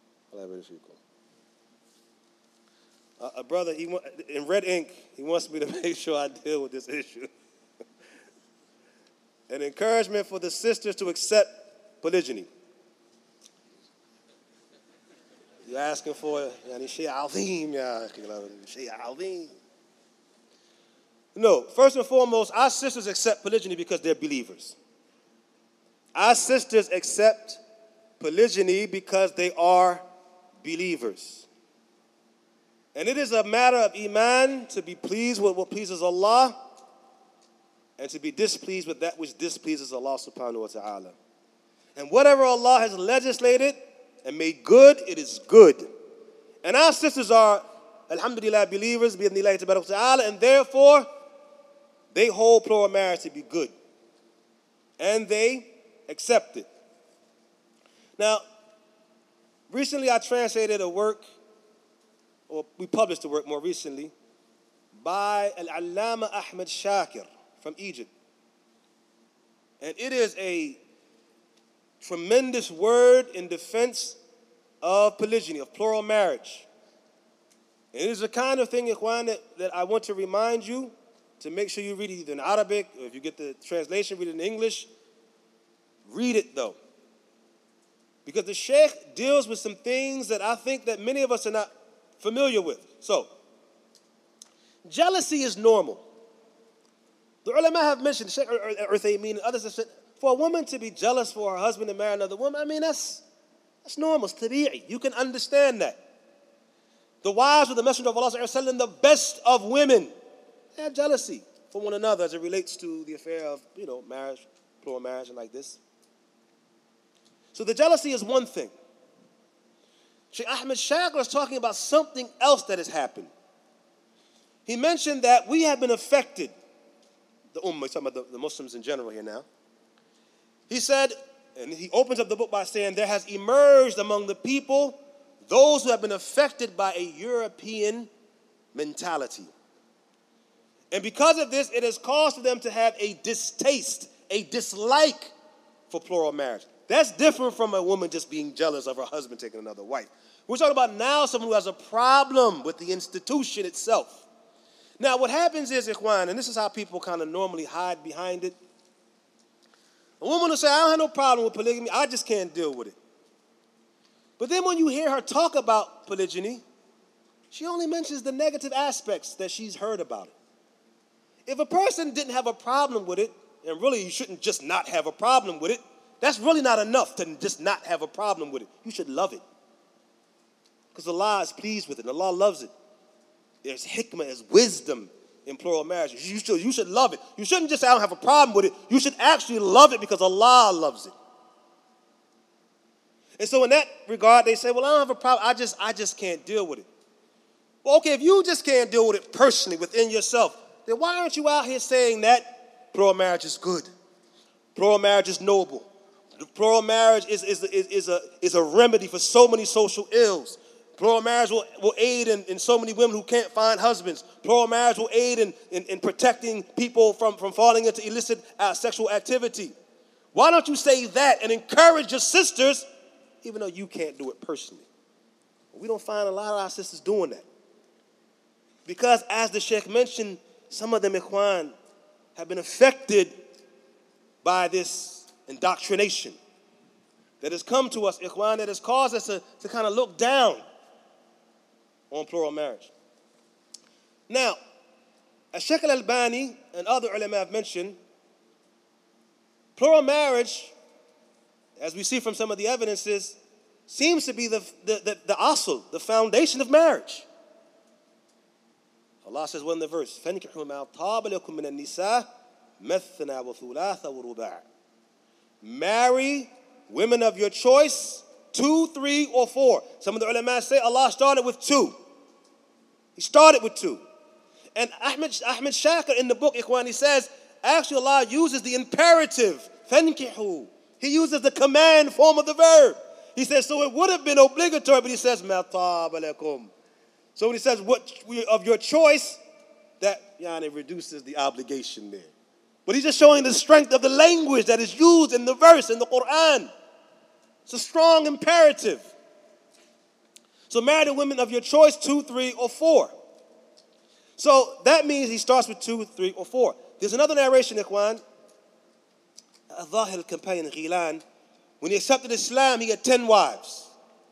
A brother, in red ink, he wants me to make sure I deal with this issue. An encouragement for the sisters to accept polygyny. You're asking for shay azim, shay azim. No, first and foremost, our sisters accept polygyny because they're believers. Our sisters accept polygyny because they are believers. And it is a matter of iman to be pleased with what pleases Allah and to be displeased with that which displeases Allah subhanahu wa ta'ala. And whatever Allah has legislated and made good, it is good. And our sisters are, alhamdulillah, believers, bi'idhnillahi tabarak wa ta'ala, and therefore, they hold plural marriage to be good. And they accept it. Now, recently I translated a work, or we published a work more recently, by Al-Allama Ahmed Shakir from Egypt. And it is a tremendous word in defense of polygyny, of plural marriage. And it is the kind of thing, Ikhwan, that I want to remind you to make sure you read it either in Arabic, or if you get the translation, read it in English. Read it, though. Because the Sheikh deals with some things that I think that many of us are not familiar with. So, jealousy is normal. The ulama have mentioned, Sheikh Uthaymeen and others have said, for a woman to be jealous for her husband and marry another woman, that's normal, it's tabi'i. You can understand that. The wives of the Messenger of Allah, the best of women, they have jealousy for one another as it relates to the affair of, marriage, plural marriage, and like this. So the jealousy is one thing. Sheikh Ahmed Shakir is talking about something else that has happened. He mentioned that we have been affected, the Ummah, he's talking about the Muslims in general here now. He said, and he opens up the book by saying, there has emerged among the people those who have been affected by a European mentality. And because of this, it has caused them to have a distaste, a dislike for plural marriage. That's different from a woman just being jealous of her husband taking another wife. We're talking about now someone who has a problem with the institution itself. Now, what happens is, Ikhwan, and this is how people kind of normally hide behind it. A woman will say, I don't have no problem with polygamy, I just can't deal with it. But then when you hear her talk about polygyny, she only mentions the negative aspects that she's heard about it. If a person didn't have a problem with it, and really you shouldn't just not have a problem with it, that's really not enough to just not have a problem with it. You should love it. Because Allah is pleased with it, and Allah loves it. There's hikmah, there's wisdom in plural marriage. You should love it. You shouldn't just say, I don't have a problem with it. You should actually love it because Allah loves it. And so in that regard, they say, well, I don't have a problem. I just can't deal with it. Well, okay, if you just can't deal with it personally within yourself, then why aren't you out here saying that plural marriage is good? Plural marriage is noble. Plural marriage is a remedy for so many social ills. Plural marriage will aid in so many women who can't find husbands. Plural marriage will aid in protecting people from falling into illicit sexual activity. Why don't you say that and encourage your sisters, even though you can't do it personally? We don't find a lot of our sisters doing that. Because as the Sheikh mentioned, some of them, Ikhwan, have been affected by this indoctrination that has come to us, Ikhwan, that has caused us to kind of look down on plural marriage. Now, as Sheikh Al-Albani and other ulama have mentioned, plural marriage, as we see from some of the evidences, seems to be the asl, the foundation of marriage. Allah says, well, in the verse, فَانْكِحُوا مَا طَابَ لَكُم مِّنَ النِّسَاءِ مَثْنَا وَثُلَاثَ وَرُبَاعَ. Marry women of your choice, 2, 3, or 4. Some of the ulama say Allah started with 2. He started with 2. And Ahmed Shakir in the book, Ikhwan, he says, actually Allah uses the imperative, فَانْكِحُوا. He uses the command form of the verb. He says, so it would have been obligatory, but he says, مَا طَابَ لَكُم. So when he says what of your choice, that it reduces the obligation there. But he's just showing the strength of the language that is used in the verse in the Quran. It's a strong imperative. So marry the women of your choice, 2, 3, or 4. So that means he starts with 2, 3, or 4. There's another narration, Ikhwan. Al-Zahir al-Companion Ghilan. When he accepted Islam, he had 10 wives.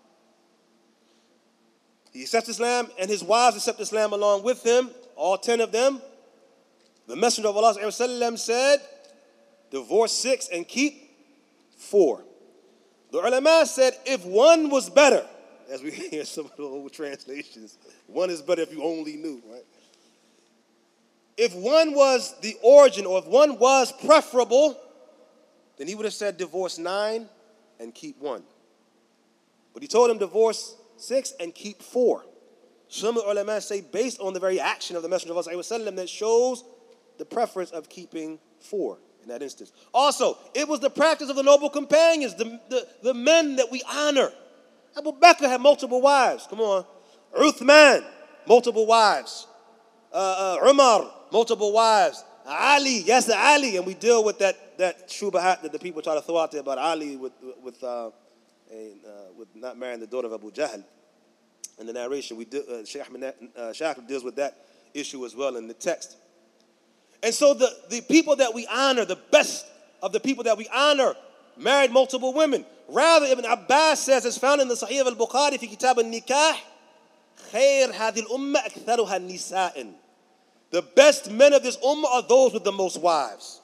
He accepts Islam, and his wives accept Islam along with him, all 10 of them. The Messenger of Allah said, divorce 6 and keep 4. The ulama said, if one was better, as we hear some of the old translations, one is better if you only knew, right? If one was the origin, or if one was preferable, then he would have said divorce 9 and keep 1. But he told him divorce 6 and keep 4. Some of the ulama say based on the very action of the Messenger of Allah that shows the preference of keeping 4 in that instance. Also, it was the practice of the noble companions, the men that we honor. Abu Bakr had multiple wives. Come on. Uthman, multiple wives. Umar, multiple wives. Ali, yes, Ali. And we deal with that shubahat that the people try to throw out there about Ali with not marrying the daughter of Abu Jahl. In the narration, Sheikh Ahmed Shakir deals with that issue as well in the text. And so the people that we honor, the best of the people that we honor, married multiple women. Rather, Ibn Abbas says, it's found in the Sahih al-Bukhari, في كتاب النكاح, خير هذه الأمة أكثرها نساء. The best men of this ummah are those with the most wives.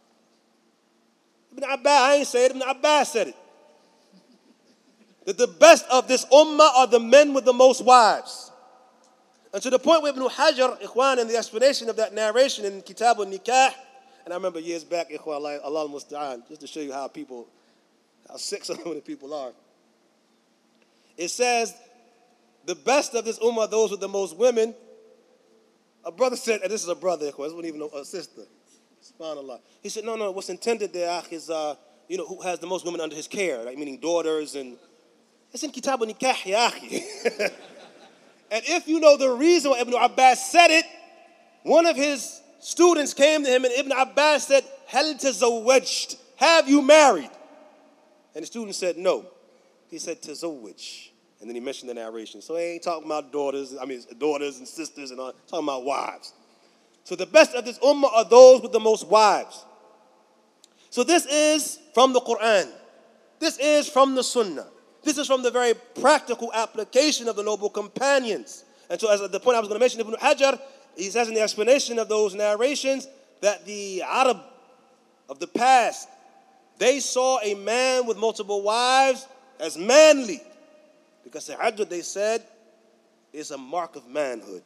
Ibn Abbas, I ain't say it, Ibn Abbas said it. That the best of this ummah are the men with the most wives. And to the point where Ibn Hajar, Ikhwan, in the explanation of that narration in Kitab al-Nikah, and I remember years back, Ikhwan, Allah al-Musta'an, just to show you how sick some of the people are. it says, the best of this ummah are those with the most women. A brother said, and this is a brother, of course, this wasn't even a sister. SubhanAllah. He said, no, what's intended there is, who has the most women under his care, like meaning daughters and, it's in Kitab al-Nikah, ya akhi. And if you know the reason why Ibn Abbas said it, one of his students came to him and Ibn Abbas said, Hal tazawwajt, have you married? And the student said, no. He said, tazawwaj. And then he mentioned the narration. So he ain't talking about daughters and sisters and all, talking about wives. So the best of this ummah are those with the most wives. So this is from the Quran. This is from the Sunnah. This is from the very practical application of the noble companions. And so as the point I was going to mention, Ibn Hajar, he says in the explanation of those narrations that the Arab of the past, they saw a man with multiple wives as manly. Because the Hajj, they said, is a mark of manhood.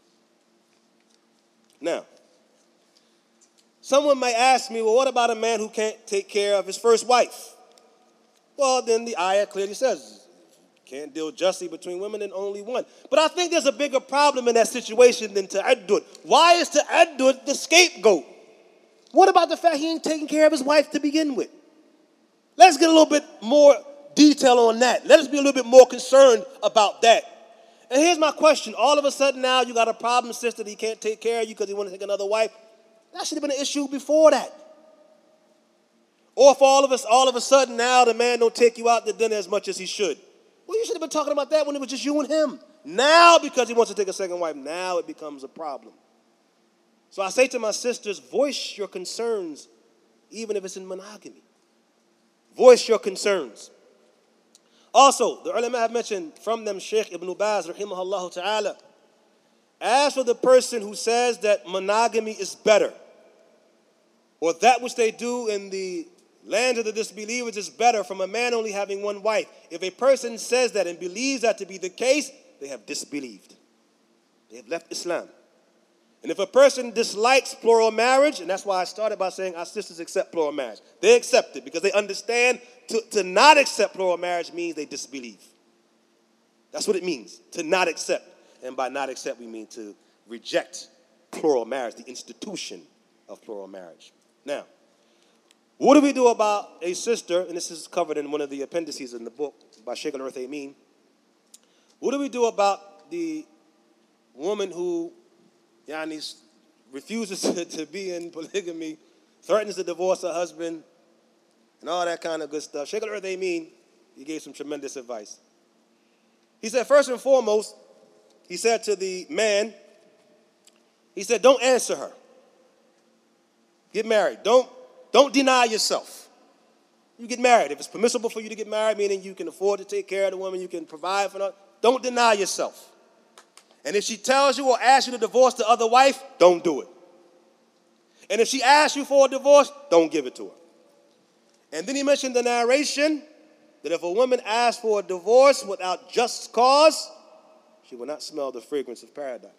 Now, someone may ask me, well, what about a man who can't take care of his first wife? Well, then the ayah clearly says, can't deal justly between women and only one. But I think there's a bigger problem in that situation than ta'addud. Why is ta'addud the scapegoat? What about the fact he ain't taking care of his wife to begin with? Let's get a little bit more detail on that. Let us be a little bit more concerned about that. And here's my question. All of a sudden now you got a problem, sister, that he can't take care of you because he wants to take another wife. That should have been an issue before that. Or if all of a sudden now the man don't take you out to dinner as much as he should. Well, you should have been talking about that when it was just you and him. Now, because he wants to take a second wife, now it becomes a problem. So I say to my sisters, voice your concerns, even if it's in monogamy. Voice your concerns. Also, the ulama have mentioned from them, Shaykh Ibn Baz, rahimahullah ta'ala, as for the person who says that monogamy is better, or that which they do in the land of the disbelievers is better from a man only having one wife. If a person says that and believes that to be the case, they have disbelieved. They have left Islam. And if a person dislikes plural marriage, and that's why I started by saying our sisters accept plural marriage. They accept it because they understand to not accept plural marriage means they disbelieve. That's what it means, to not accept. And by not accept, we mean to reject plural marriage, the institution of plural marriage. Now, what do we do about a sister, and this is covered in one of the appendices in the book by Sheikh al-Uthaymin. What do we do about the woman who refuses to be in polygamy, threatens to divorce her husband, and all that kind of good stuff? Sheikh al-Uthaymin, he gave some tremendous advice. He said, first and foremost, he said to the man, he said, don't answer her. Get married. Don't deny yourself. You get married. If it's permissible for you to get married, meaning you can afford to take care of the woman, you can provide for her, don't deny yourself. And if she tells you or asks you to divorce the other wife, don't do it. And if she asks you for a divorce, don't give it to her. And then he mentioned the narration that if a woman asks for a divorce without just cause, she will not smell the fragrance of paradise.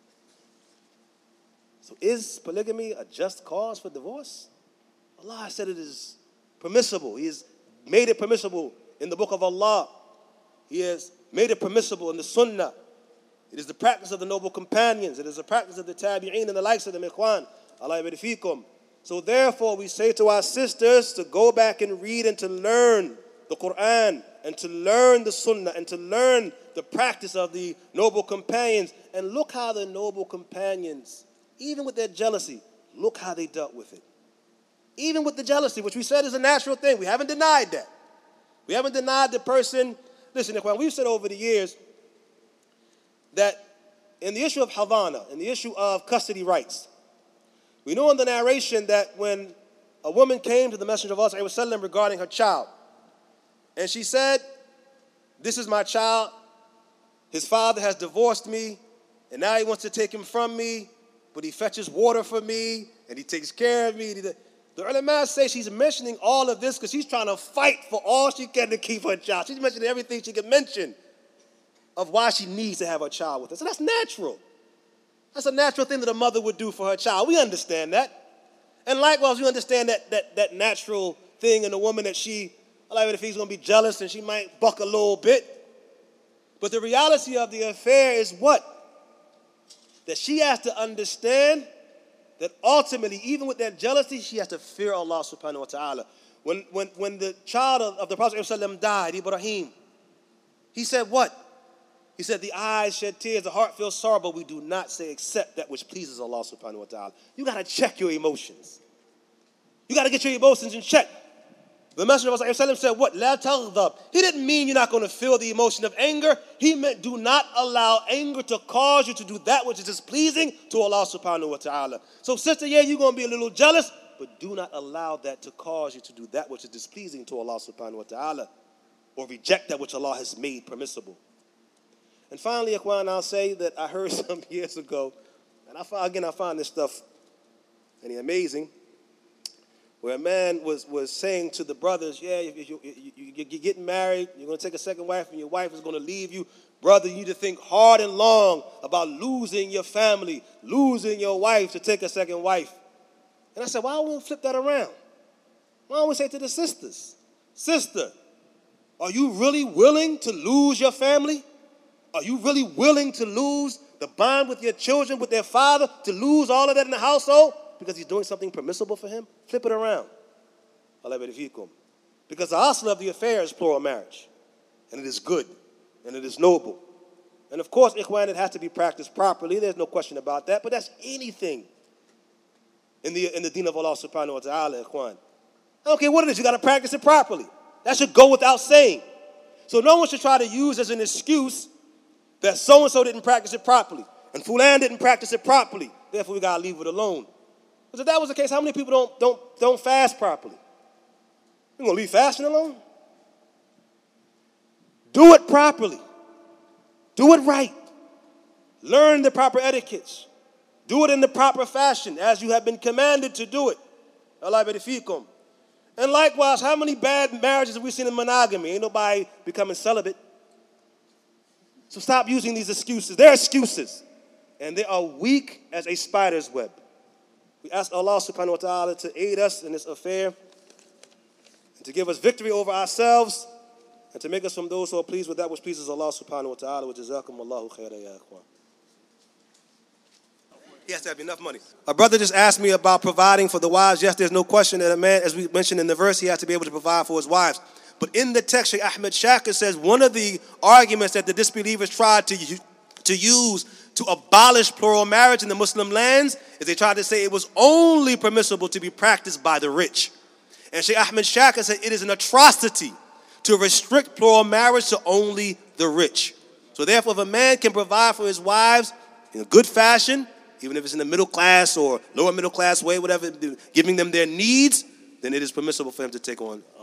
So is polygamy a just cause for divorce? Allah said it is permissible. He has made it permissible in the book of Allah. He has made it permissible in the Sunnah. It is the practice of the noble companions. It is the practice of the tabi'een and the likes of them, ikhwan. Allah yabarik fikum. So therefore we say to our sisters to go back and read and to learn the Quran and to learn the Sunnah and to learn the practice of the noble companions. And look how the noble companions, even with their jealousy, look how they dealt with it. Even with the jealousy, which we said is a natural thing. We haven't denied that. We haven't denied the person. Listen, ikhwan, we've said over the years that in the issue of Havana, in the issue of custody rights, we know in the narration that when a woman came to the Messenger of Allah regarding her child, and she said, this is my child, his father has divorced me, and now he wants to take him from me, but he fetches water for me, and he takes care of me. The ulama say she's mentioning all of this because she's trying to fight for all she can to keep her child. She's mentioning everything she can mention of why she needs to have her child with her. So that's natural. That's a natural thing that a mother would do for her child. We understand that. And likewise, we understand that natural thing in a woman that if he's going to be jealous and she might buck a little bit. But the reality of the affair is what? That she has to understand that ultimately, even with that jealousy, she has to fear Allah subhanahu wa ta'ala. When the child of the Prophet ﷺ died, Ibrahim, he said what? He said, the eyes shed tears, the heart feels sorrow, but we do not say except that which pleases Allah subhanahu wa ta'ala. You got to check your emotions. You got to get your emotions in check. The Messenger of Allah said what? La taghdab. He didn't mean you're not going to feel the emotion of anger. He meant do not allow anger to cause you to do that which is displeasing to Allah subhanahu wa ta'ala. So sister, yeah, you're going to be a little jealous, but do not allow that to cause you to do that which is displeasing to Allah subhanahu wa ta'ala, or reject that which Allah has made permissible. And finally, Ikhwan, I'll say that I heard some years ago, and I find this stuff amazing, where a man was saying to the brothers, yeah, you're getting married, you're going to take a second wife, and your wife is going to leave you. Brother, you need to think hard and long about losing your family, losing your wife to take a second wife. And I said, why don't we flip that around? Why don't we say to the sisters, sister, are you really willing to lose your family? Are you really willing to lose the bond with your children, with their father, to lose all of that in the household because he's doing something permissible for him? Flip it around. Because the asl of the affair is plural marriage. And it is good. And it is noble. And of course, ikhwan, it has to be practiced properly. There's no question about that. But that's anything in the deen of Allah subhanahu wa ta'ala, ikhwan. I don't care what it is. You got to practice it properly. That should go without saying. So no one should try to use as an excuse that so-and-so didn't practice it properly and Fulan didn't practice it properly. Therefore, we got to leave it alone. Because if that was the case, how many people don't fast properly? You going to leave fasting alone? Do it properly. Do it right. Learn the proper etiquettes. Do it in the proper fashion as you have been commanded to do it. Allah barifikum. And likewise, how many bad marriages have we seen in monogamy? Ain't nobody becoming celibate. So stop using these excuses. They're excuses. And they are weak as a spider's web. We ask Allah subhanahu wa ta'ala to aid us in this affair and to give us victory over ourselves and to make us from those who are pleased with that which pleases Allah subhanahu wa ta'ala. Wa jazakum Allahu khairan ya ikhwan. He has to have enough money. A brother just asked me about providing for the wives. Yes, there's no question that a man, as we mentioned in the verse, he has to be able to provide for his wives. But in the text, Sheikh Ahmed Shakir says one of the arguments that the disbelievers tried to use to abolish plural marriage in the Muslim lands is they tried to say it was only permissible to be practiced by the rich. And Sheikh Ahmed Shakir said it is an atrocity to restrict plural marriage to only the rich. So therefore, if a man can provide for his wives in a good fashion, even if it's in the middle class or lower middle class way, whatever, giving them their needs, then it is permissible for him to take on